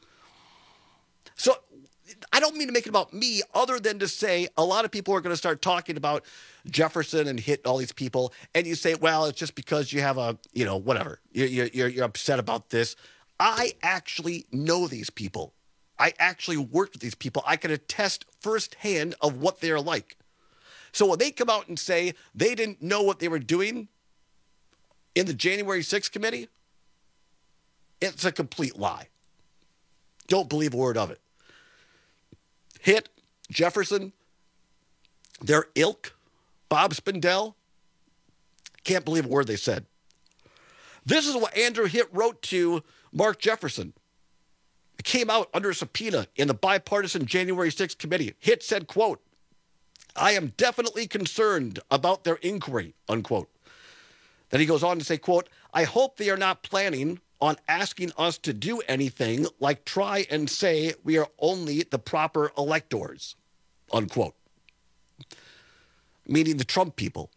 So I don't mean to make it about me, other than to say a lot of people are going to start talking about Jefferson and Hitt, all these people, and you say, well, it's just because you have a, you know, whatever. You're, you're, you're upset about this. I actually know these people. I actually worked with these people. I can attest firsthand of what they're like. So when they come out and say they didn't know what they were doing in the January sixth committee, it's a complete lie. Don't believe a word of it. Hitt, Jefferson, their ilk, Bob Spindell, can't believe a word they said. This is what Andrew Hitt wrote to Mark Jefferson. It came out under subpoena in the bipartisan January sixth committee. Hitt said, quote, I am definitely concerned about their inquiry, unquote. Then he goes on to say, quote, I hope they are not planning on asking us to do anything like try and say we are only the proper electors, unquote. Meaning the Trump people.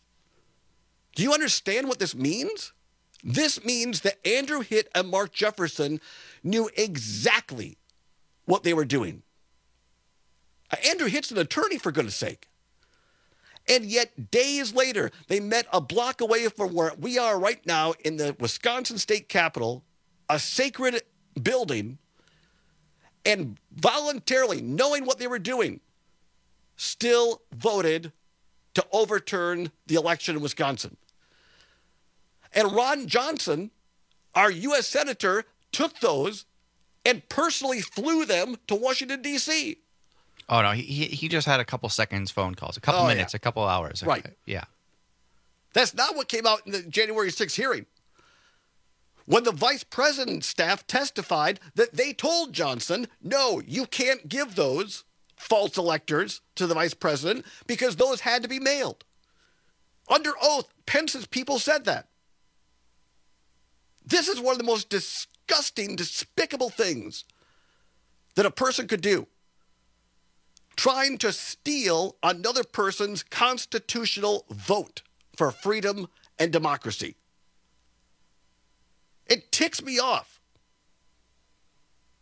Do you understand what this means? This means that Andrew Hitt and Mark Jefferson knew exactly what they were doing. Uh, Andrew Hitt's an attorney, for goodness sake. And yet, days later, they met a block away from where we are right now in the Wisconsin State Capitol, a sacred building, and voluntarily, knowing what they were doing, still voted to overturn the election in Wisconsin. And Ron Johnson, our U S Senator, took those and personally flew them to Washington, D C Oh, no, he he just had a couple seconds phone calls, a couple oh, minutes, yeah. a couple hours. Right. Yeah. That's not what came out in the January sixth hearing. When the vice president's staff testified that they told Johnson, no, you can't give those false electors to the vice president because those had to be mailed. Under oath, Pence's people said that. This is one of the most disgusting, despicable things that a person could do. Trying to steal another person's constitutional vote for freedom and democracy. It ticks me off.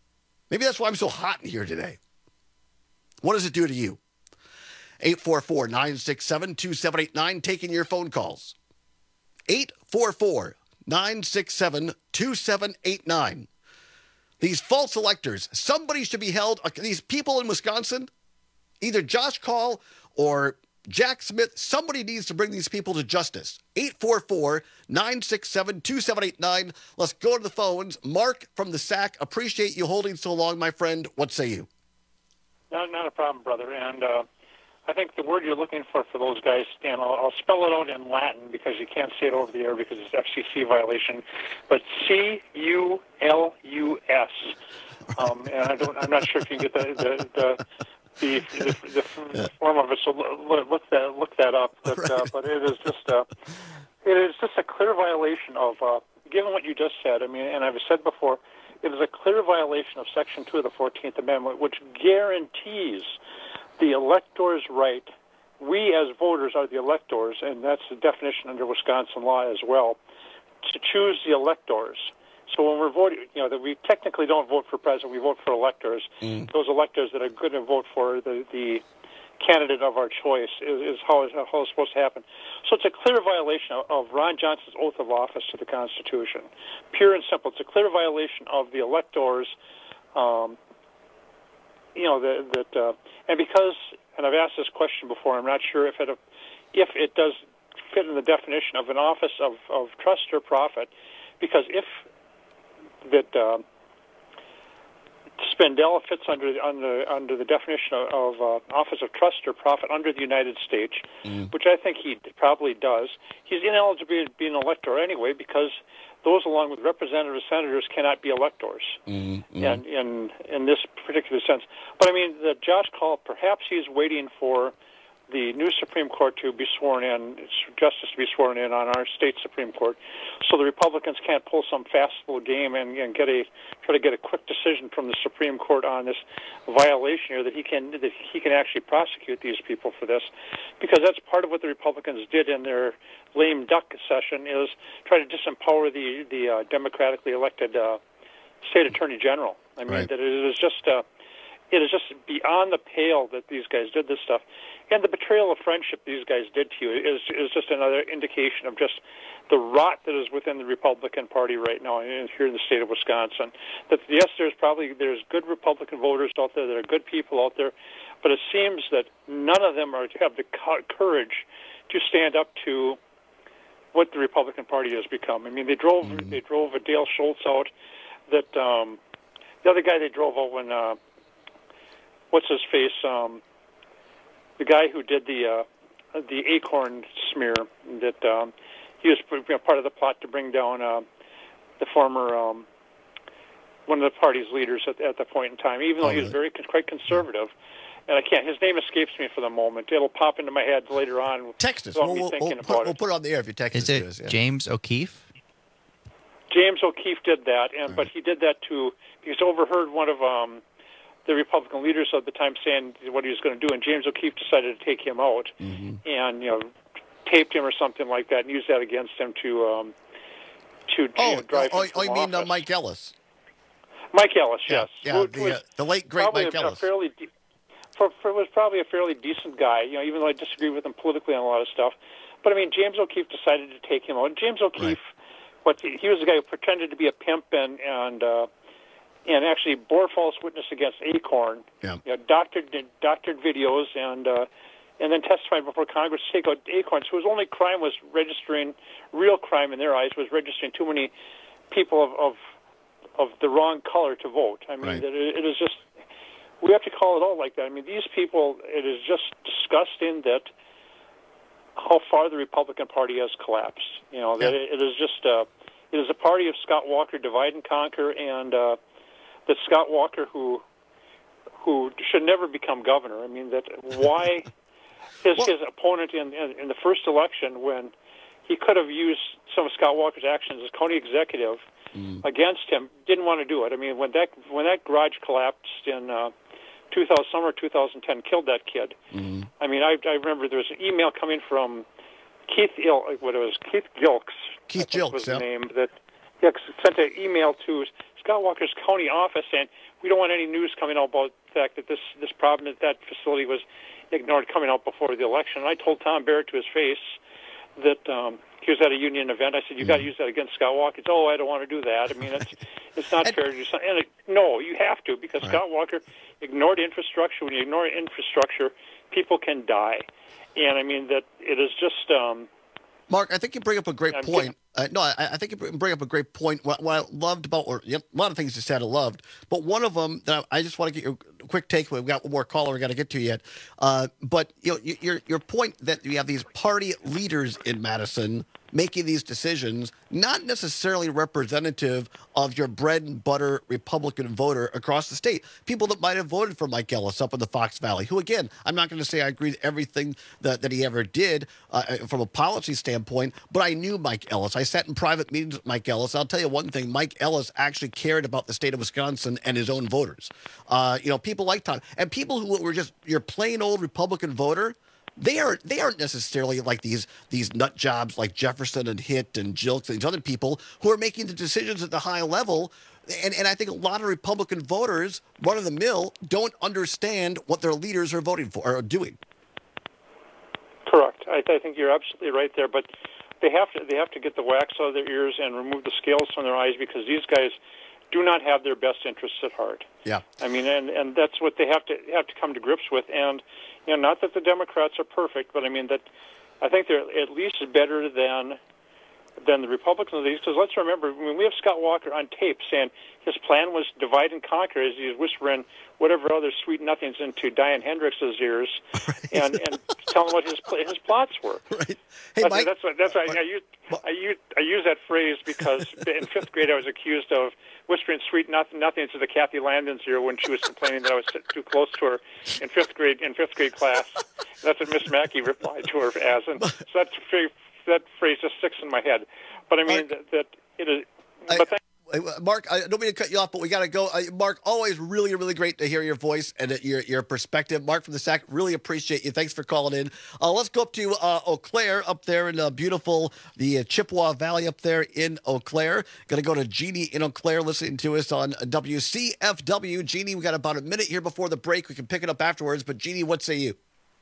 Maybe that's why I'm so hot in here today. What does it do to you? eight four four, nine six seven, two seven eight nine, taking your phone calls. eight four four, nine six seven, two seven eight nine. These false electors, somebody should be held, these people in Wisconsin, either Josh Kaul or Jack Smith, somebody needs to bring these people to justice. eight four four, nine six seven, two seven eight nine. Let's go to the phones. Mark from the S A C, appreciate you holding so long, my friend. What say you? Not, not a problem, brother. And uh, I think the word you're looking for for those guys, Stan, I'll, I'll spell it out in Latin because you can't say it over the air because it's F C C violation. But C U L U S. Um, and I don't, I'm not sure if you can get the the, the, the, the, the yeah. form of it. So look, look that look that up. But, right. uh, but it is just uh, it is just a clear violation of uh, given what you just said. I mean, and I've said before, it is a clear violation of Section two of the fourteenth Amendment, which guarantees the elector's right. We as voters are the electors, and that's the definition under Wisconsin law as well, to choose the electors. So when we're voting, you know, that we technically don't vote for president, we vote for electors. Mm. Those electors that are going to vote for the, the candidate of our choice is, is how, it's, how it's supposed to happen. So it's a clear violation of, of Ron Johnson's oath of office to the Constitution. Pure and simple. It's a clear violation of the electors, um, you know, that, that uh, and because, and I've asked this question before, I'm not sure if it, if it does fit in the definition of an office of, of trust or profit, because if that uh, Spindell fits under under under the definition of, of uh, office of trust or profit under the United States, mm. which I think he probably does. He's ineligible to be an elector anyway because those, along with representatives, senators, cannot be electors mm. Mm. in in in this particular sense. But I mean, the Josh Kaul, perhaps he's waiting for the new Supreme Court to be sworn in, justice to be sworn in on our state Supreme Court, so the Republicans can't pull some fast little game and, and get a try to get a quick decision from the Supreme Court on this violation here that he can that he can actually prosecute these people for this, because that's part of what the Republicans did in their lame duck session is try to disempower the the uh, democratically elected uh, state attorney general. I mean right. that it is just. Uh, It is just beyond the pale that these guys did this stuff. And the betrayal of friendship these guys did to you is is just another indication of just the rot that is within the Republican Party right now here in the state of Wisconsin. That yes, there's probably there's good Republican voters out there, there are good people out there, but it seems that none of them are have the courage to stand up to what the Republican Party has become. I mean, they drove mm-hmm. they drove a Dale Schultz out. That um, the other guy they drove out when. Uh, What's his face? Um, the guy who did the uh, the Acorn smear. That um, he was you know, part of the plot to bring down uh, the former um, one of the party's leaders at, at the point in time. Even though oh, he was very quite conservative, and I can't. His name escapes me for the moment. It'll pop into my head later on. Text us. We'll, we'll, we'll, put, we'll put it on the air if you text us. Is it us, yeah. James O'Keefe? James O'Keefe did that, and right. but he did that to because overheard one of um. the Republican leaders at the time saying what he was going to do, and James O'Keefe decided to take him out mm-hmm. and you know taped him or something like that and used that against him to um, to oh, you know, drive oh, him oh, from you mean uh, office. Mike Ellis? Mike Ellis, yeah, yes, yeah, Who, the, uh, the late great Mike a, Ellis. A fairly de- for, for was probably a fairly decent guy, you know, even though I disagree with him politically on a lot of stuff. But I mean, James O'Keefe decided to take him out. And James O'Keefe, right. what he, he was the guy who pretended to be a pimp and and. Uh, and actually bore false witness against Acorn, yeah. you know, doctored, doctored videos, and uh, and then testified before Congress to take out Acorn. So his only crime was registering, real crime in their eyes was registering too many people of of, of the wrong color to vote. I mean, right. it, it is just, we have to call it out like that. I mean, these people, it is just disgusting that how far the Republican Party has collapsed. You know, yeah. that it, it is just, uh, it is a party of Scott Walker, divide and conquer, and uh, that Scott Walker, who who should never become governor. I mean, that why his, his opponent in, in in the first election, when he could have used some of Scott Walker's actions as county executive mm. against him, didn't want to do it. I mean, when that when that garage collapsed in uh, two thousand, summer two thousand ten, killed that kid. Mm. I mean, I, I remember there was an email coming from Keith Il, what it was Keith Gilks. Keith Gilks, was yeah. the name that yeah, sent an email to Scott Walker's county office saying, we don't want any news coming out about the fact that this, this problem at that facility was ignored coming out before the election. And I told Tom Barrett to his face that um, he was at a union event. I said, you got to use that against Scott Walker. He said, oh, I don't want to do that. I mean, it's it's not fair to do something. And it, no, you have to, because right. Scott Walker ignored infrastructure. When you ignore infrastructure, people can die. And, I mean, that it is just... Um, Mark, I think you bring up a great I'm point. Uh, no, I, I think you bring up a great point. What, what I loved about, or yep, a lot of things you said I loved, but one of them that I, I just want to get your quick take. We've got one more caller we got to get to yet. Uh, but you know, your your point that you have these party leaders in Madison making these decisions, not necessarily representative of your bread and butter Republican voter across the state. People that might have voted for Mike Ellis up in the Fox Valley, who, again, I'm not going to say I agree with everything that, that he ever did uh, from a policy standpoint, but I knew Mike Ellis. I sat in private meetings with Mike Ellis. I'll tell you one thing, Mike Ellis actually cared about the state of Wisconsin and his own voters. Uh, you know, people like Tom. And people who were just your plain old Republican voter, They are they aren't necessarily like these these nut jobs like Jefferson and Hitt and Jilks and these other people who are making the decisions at the high level. And and I think a lot of Republican voters, run of the mill, don't understand what their leaders are voting for or are doing. Correct. I, I think you're absolutely right there. But they have to they have to get the wax out of their ears and remove the scales from their eyes, because these guys do not have their best interests at heart. Yeah. I mean, and, and that's what they have to have to come to grips with. And you know, not that the Democrats are perfect, but I mean that I think they're at least better than than the Republicans. Because let's remember, when we have Scott Walker on tape saying his plan was divide and conquer, as he's whispering whatever other sweet nothings into Diane Hendricks's ears, right. and and telling what his his plots were. Right. Hey, that's, Mike. That's what that's why I use I use I use that phrase because in fifth grade I was accused of whispering sweet nothing nothings to the Kathy Landon's ear when she was complaining that I was sitting too close to her in fifth grade in fifth grade class. That's what Miss Mackey replied to her as, and so that's that phrase just sticks in my head. But I mean Mark, that, that it is. But I, Mark, I don't mean to cut you off, but we got to go. Uh, Mark, always really, really great to hear your voice and uh, your your perspective. Mark from the S A C, really appreciate you. Thanks for calling in. Uh, let's go up to uh, Eau Claire up there in uh, beautiful the uh, Chippewa Valley up there in Eau Claire. Going to go to Jeannie in Eau Claire listening to us on W C F W. Jeannie, we got about a minute here before the break. We can pick it up afterwards. But Jeannie, what say you?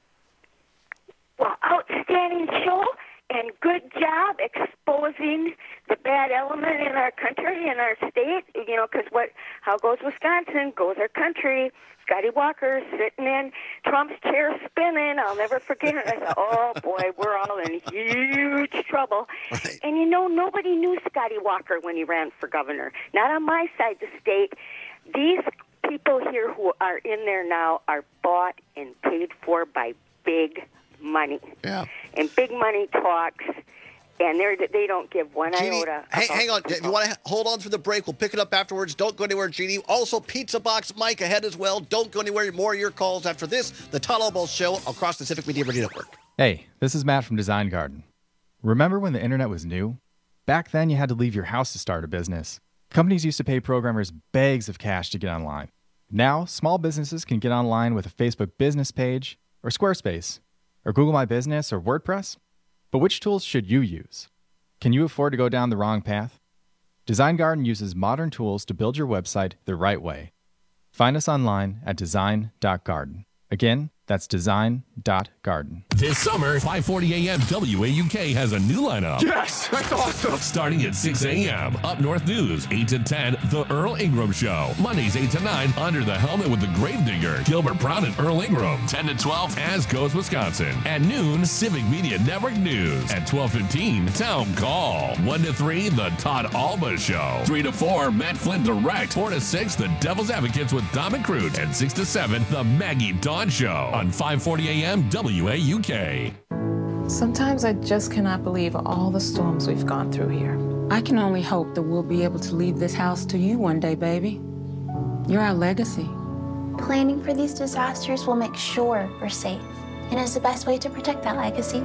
Well, outstanding show. And good job exposing the bad element in our country and our state. You know, because what, how goes Wisconsin, goes our country. Scotty Walker sitting in Trump's chair spinning. I'll never forget it. I thought, oh, boy, we're all in huge trouble. Right. And, you know, nobody knew Scotty Walker when he ran for governor. Not on my side of the state. These people here who are in there now are bought and paid for by big money. Yeah. And big money talks, and they they don't give one Jeannie, iota. Hang, hang on. If you want to hold on for the break, we'll pick it up afterwards. Don't go anywhere, Jeannie. Also, Pizza Box Mike ahead as well. Don't go anywhere. More of your calls after this. The Todd Albo Show across the Civic Media Radio Network. Hey, this is Matt from Design Garden. Remember when the internet was new? Back then, you had to leave your house to start a business. Companies used to pay programmers bags of cash to get online. Now, small businesses can get online with a Facebook business page or Squarespace, or Google My Business, or WordPress? But which tools should you use? Can you afford to go down the wrong path? Design Garden uses modern tools to build your website the right way. Find us online at design dot garden. Again, that's design dot garden. This summer, five forty a.m. W A U K has a new lineup. Yes, that's awesome. Starting at six a.m. Up North News, eight to ten, The Earl Ingram Show. Mondays, eight to nine, Under the Helmet with the Gravedigger, Gilbert Brown and Earl Ingram. ten to twelve, As Goes Wisconsin. At noon, Civic Media Network News. At twelve fifteen, Town Call. one to three, The Todd Alba Show. three to four, Matt Flynn Direct. four to six, The Devil's Advocates with Dom and Crute. And six to seven, The Maggie Dawn Show. On five forty a.m. W A U K. Sometimes I just cannot believe all the storms we've gone through here. I can only hope that we'll be able to leave this house to you one day, baby. You're our legacy. Planning for these disasters will make sure we're safe, and is the best way to protect that legacy.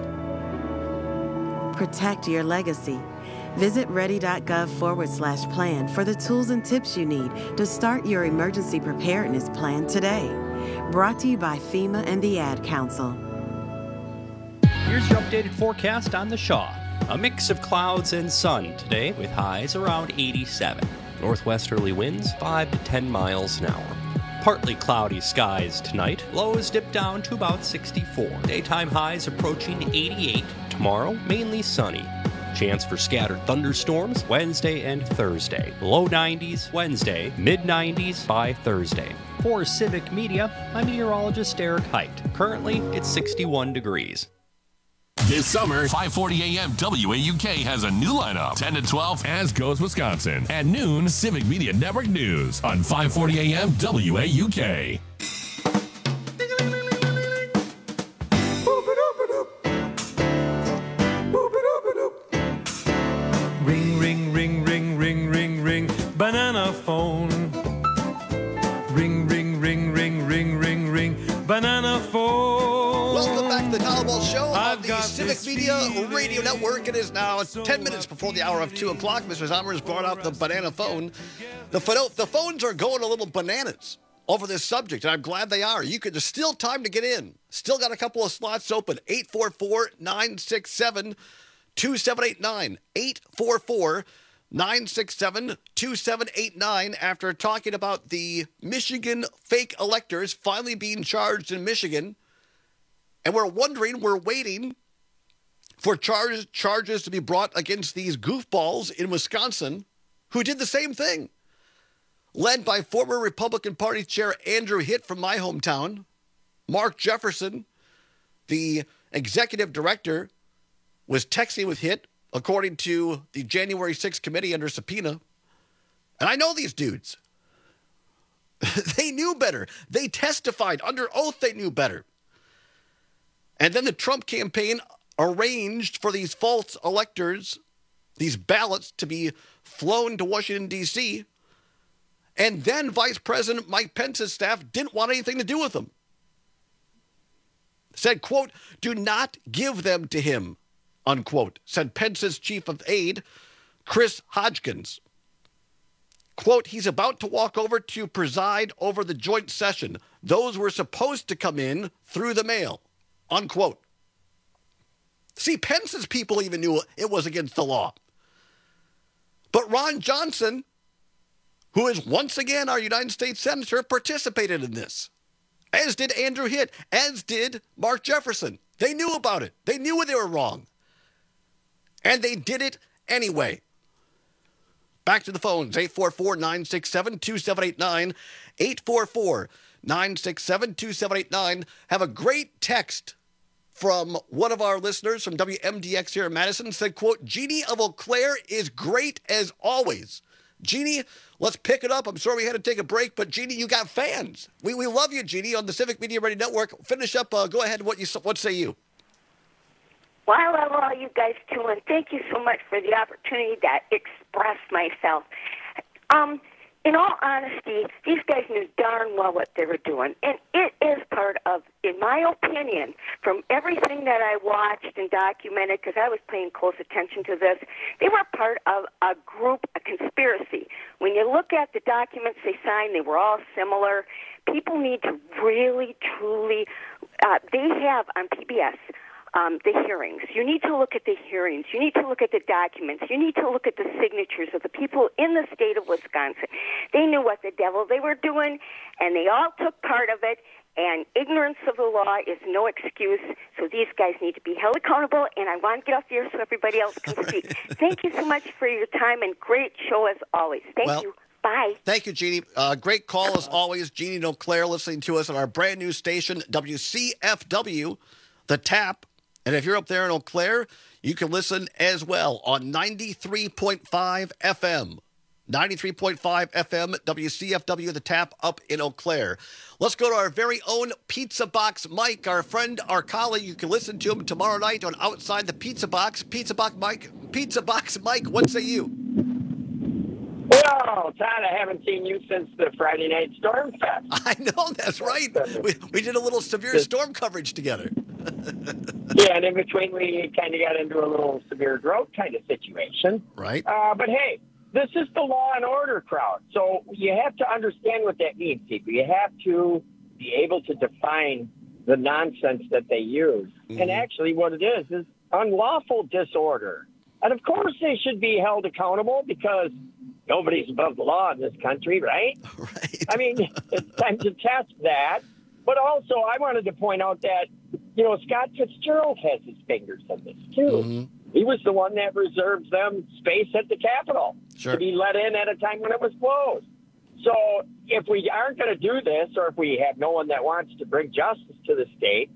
Protect your legacy. Visit ready.gov forward slash plan for the tools and tips you need to start your emergency preparedness plan today. Brought to you by FEMA and the Ad Council. Here's your updated forecast on the Shaw. A mix of clouds and sun today with highs around eighty-seven. Northwesterly winds five to ten miles an hour. Partly cloudy skies tonight. Lows dip down to about sixty-four. Daytime highs approaching eighty-eight. Tomorrow, mainly sunny. Chance for scattered thunderstorms Wednesday and Thursday. Low nineties Wednesday, mid nineties by Thursday. For Civic Media, I'm meteorologist Eric Height. Currently, it's sixty-one degrees. This summer, five forty a.m. W A U K has a new lineup. ten to twelve, As Goes Wisconsin. At noon, Civic Media Network News on five forty a.m. W A U K. Ring, ring, ring, ring, ring, ring, ring, banana phone. Ring, ring, ring, ring, ring, ring, ring, banana phone. Welcome back to the Powerball Show on the Civic Media Radio Network. It is now ten minutes before the hour of two o'clock. Mister Zomer has brought out the banana phone. The, pho- the phones are going a little bananas over this subject, and I'm glad they are. You could, there's still time to get in. Still got a couple of slots open. eight four four, nine six seven, two seven eight nine. eight four four, nine six seven, two seven eight nine. After talking about the Michigan fake electors finally being charged in Michigan, and we're wondering, we're waiting for charges charges to be brought against these goofballs in Wisconsin who did the same thing. Led by former Republican Party Chair Andrew Hitt from my hometown, Mark Jefferson, the executive director, was texting with Hitt, according to the January sixth committee under subpoena. And I know these dudes. They knew better. They testified under oath they knew better. And then the Trump campaign arranged for these false electors, these ballots, to be flown to Washington, D C, and then Vice President Mike Pence's staff didn't want anything to do with them. Said, quote, "Do not give them to him," unquote, said Pence's chief of aide, Chris Hodgkins. Quote, "He's about to walk over to preside over the joint session. Those were supposed to come in through the mail," unquote. See, Pence's people even knew it was against the law. But Ron Johnson, who is once again our United States Senator, participated in this. As did Andrew Hitt, as did Mark Jefferson. They knew about it. They knew they were wrong. And they did it anyway. Back to the phones, eight four four, nine six seven, two seven eight nine, eight four four, nine six seven, two seven eight nine. Have a great text from one of our listeners from W M D X here in Madison. Said, quote, "Jeannie of Eau Claire is great as always." Jeannie, let's pick it up. I'm sorry we had to take a break, but Jeannie, you got fans. We we love you, Jeannie, on the Civic Media Radio Network. Finish up. Uh, go ahead. What you what say you? Well, I love all you guys too, and thank you so much for the opportunity to express myself. Um, in all honesty, these guys knew darn well what they were doing, and it is part of, in my opinion, from everything that I watched and documented, because I was paying close attention to this, they were part of a group, a conspiracy. When you look at the documents they signed, they were all similar. People need to really, truly, uh, they have on P B S, Um, the hearings. You need to look at the hearings. You need to look at the documents. You need to look at the signatures of the people in the state of Wisconsin. They knew what the devil they were doing, and they all took part of it, and ignorance of the law is no excuse, so these guys need to be held accountable, and I want to get off the air so everybody else can speak. Thank you so much for your time, and great show as always. Thank well, you. Bye. Thank you, Jeannie. Uh, great call as always. Jeannie in Eau Claire listening to us on our brand new station, W C F W, The Tap. And if you're up there in Eau Claire, you can listen as well on ninety-three point five F M. ninety-three point five F M, W C F W, The Tap up in Eau Claire. Let's go to our very own Pizza Box Mike, our friend, our colleague. You can listen to him tomorrow night on Outside the Pizza Box. Pizza Box Mike, Pizza Box Mike, what say you? Well, Todd, I haven't seen you since the Friday Night Storm Fest. I know, that's right. We, we did a little severe storm coverage together. Yeah, and in between we kind of got into a little severe drought kind of situation. Right. Uh, but hey, this is the law and order crowd. So you have to understand what that means, people. You have to be able to define the nonsense that they use. Mm-hmm. And actually what it is is unlawful disorder. And of course they should be held accountable because nobody's above the law in this country, right? Right. I mean, it's time to test that. But also, I wanted to point out that, you know, Scott Fitzgerald has his fingers in this, too. Mm-hmm. He was the one that reserved them space at the Capitol sure. to be let in at a time when it was closed. So if we aren't going to do this, or if we have no one that wants to bring justice to the state,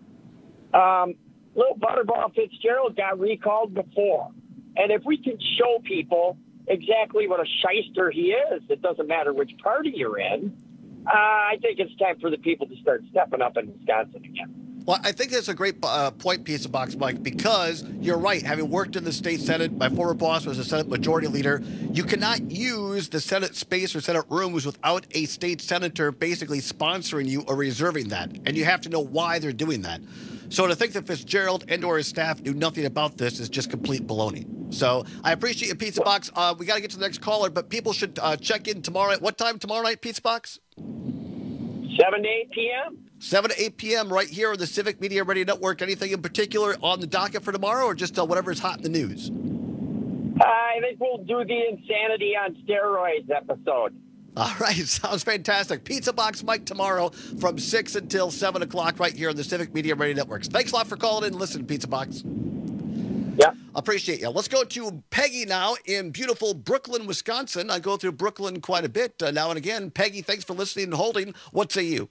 um, little Butterball Fitzgerald got recalled before. And if we can show people exactly what a shyster he is, it doesn't matter which party you're in, uh, I think it's time for the people to start stepping up in Wisconsin again. Well, I think that's a great uh, point, Pizza Box Mike, because you're right. Having worked in the state Senate, my former boss was a Senate Majority Leader. You cannot use the Senate space or Senate rooms without a state senator basically sponsoring you or reserving that. And you have to know why they're doing that. So to think that Fitzgerald and or his staff knew nothing about this is just complete baloney. So I appreciate you, Pizza Box. Uh, we got to get to the next caller, but people should uh, check in tomorrow. At what time tomorrow night, Pizza Box? seven to eight p.m. seven to eight p.m. right here on the Civic Media Radio Network. Anything in particular on the docket for tomorrow, or just uh, whatever's hot in the news? I think we'll do the Insanity on Steroids episode. All right, sounds fantastic. Pizza Box Mike tomorrow from six until seven o'clock right here on the Civic Media Radio Networks. Thanks a lot for calling in and listening, Pizza Box. Yeah. Appreciate you. Let's go to Peggy now in beautiful Brooklyn, Wisconsin. I go through Brooklyn quite a bit uh, now and again. Peggy, thanks for listening and holding. What say you?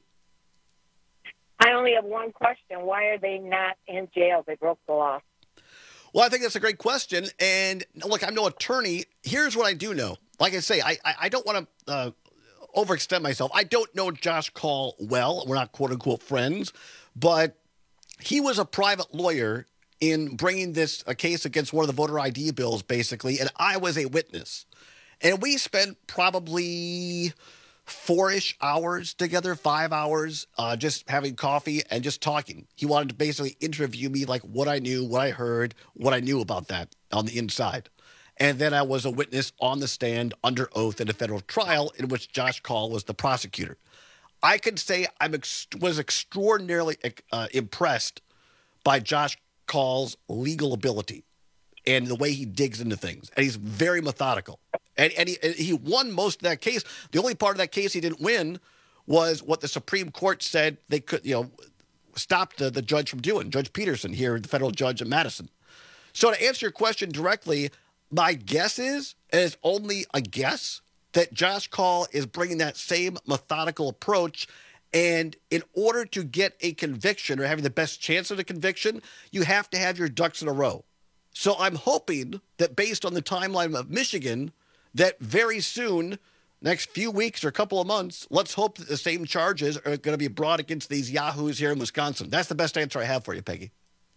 I only have one question. Why are they not in jail? They broke the law. Well, I think that's a great question. And look, I'm no attorney. Here's what I do know. Like I say, I, I, I don't want to uh, overextend myself. I don't know Josh Kaul well. We're not quote-unquote friends. But he was a private lawyer in bringing this a case against one of the voter I D bills, basically, and I was a witness. And we spent probably four-ish hours together, five hours, uh, just having coffee and just talking. He wanted to basically interview me, like what I knew, what I heard, what I knew about that on the inside. And then I was a witness on the stand under oath in a federal trial in which Josh Kaul was the prosecutor. I can say I ex- was extraordinarily uh, impressed by Josh Kaul's legal ability and the way he digs into things. And he's very methodical. And, and, he, and he won most of that case. The only part of that case he didn't win was what the Supreme Court said they could, you know, stop the, the judge from doing, Judge Peterson here, the federal judge in Madison. So to answer your question directly, my guess is, and it's only a guess, that Josh Kaul is bringing that same methodical approach. And in order to get a conviction or having the best chance of a conviction, you have to have your ducks in a row. So I'm hoping that based on the timeline of Michigan, that very soon, next few weeks or a couple of months, let's hope that the same charges are going to be brought against these yahoos here in Wisconsin. That's the best answer I have for you, Peggy.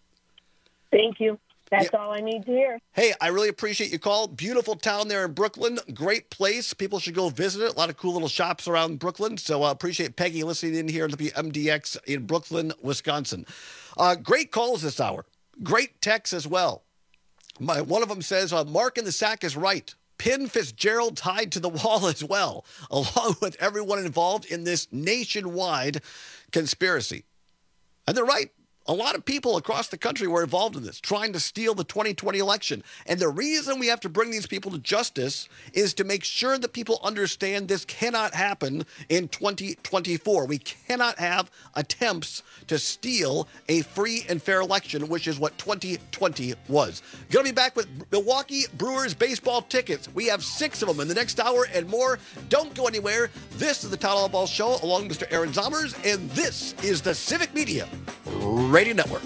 Thank you. That's yeah. all I need to hear. Hey, I really appreciate you call. Beautiful town there in Brooklyn. Great place. People should go visit it. A lot of cool little shops around Brooklyn. So I uh, appreciate Peggy listening in here at W M D X in Brooklyn, Wisconsin. Uh, great calls this hour. Great texts as well. My, one of them says, uh, Mark in the Sack is right. Pin Fitzgerald tied to the wall as well, along with everyone involved in this nationwide conspiracy. And they're right. A lot of people across the country were involved in this, trying to steal the twenty twenty election. And the reason we have to bring these people to justice is to make sure that people understand this cannot happen in twenty twenty-four. We cannot have attempts to steal a free and fair election, which is what twenty twenty was. Going to be back with Milwaukee Brewers baseball tickets. We have six of them in the next hour and more. Don't go anywhere. This is the Town Hall Show along with Mister Aaron Zommers, and this is the Civic Media Radio Network.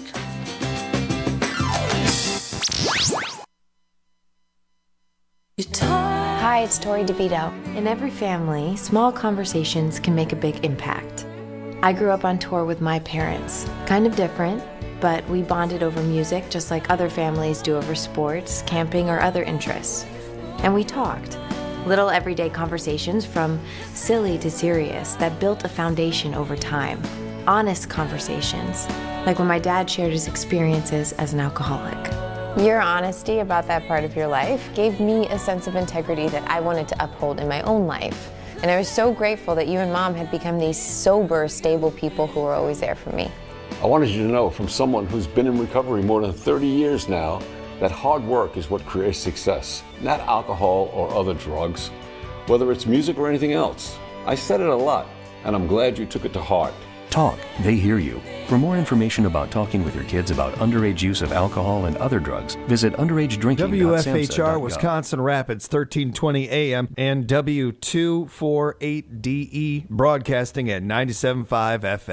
Hi, it's Tori DeVito. In every family, small conversations can make a big impact. I grew up on tour with my parents. Kind of different, but we bonded over music just like other families do over sports, camping, or other interests. And we talked. Little everyday conversations from silly to serious that built a foundation over time. Honest conversations, like when my dad shared his experiences as an alcoholic. Your honesty about that part of your life gave me a sense of integrity that I wanted to uphold in my own life. And I was so grateful that you and Mom had become these sober, stable people who were always there for me. I wanted you to know from someone who's been in recovery more than thirty years now that hard work is what creates success, not alcohol or other drugs, whether it's music or anything else. I said it a lot, and I'm glad you took it to heart. Talk, they hear you. For more information about talking with your kids about underage use of alcohol and other drugs, visit underage drinking dot W F samhsa H R dot gov. Wisconsin Rapids, thirteen twenty A M and W two forty-eight D E broadcasting at ninety-seven point five F M.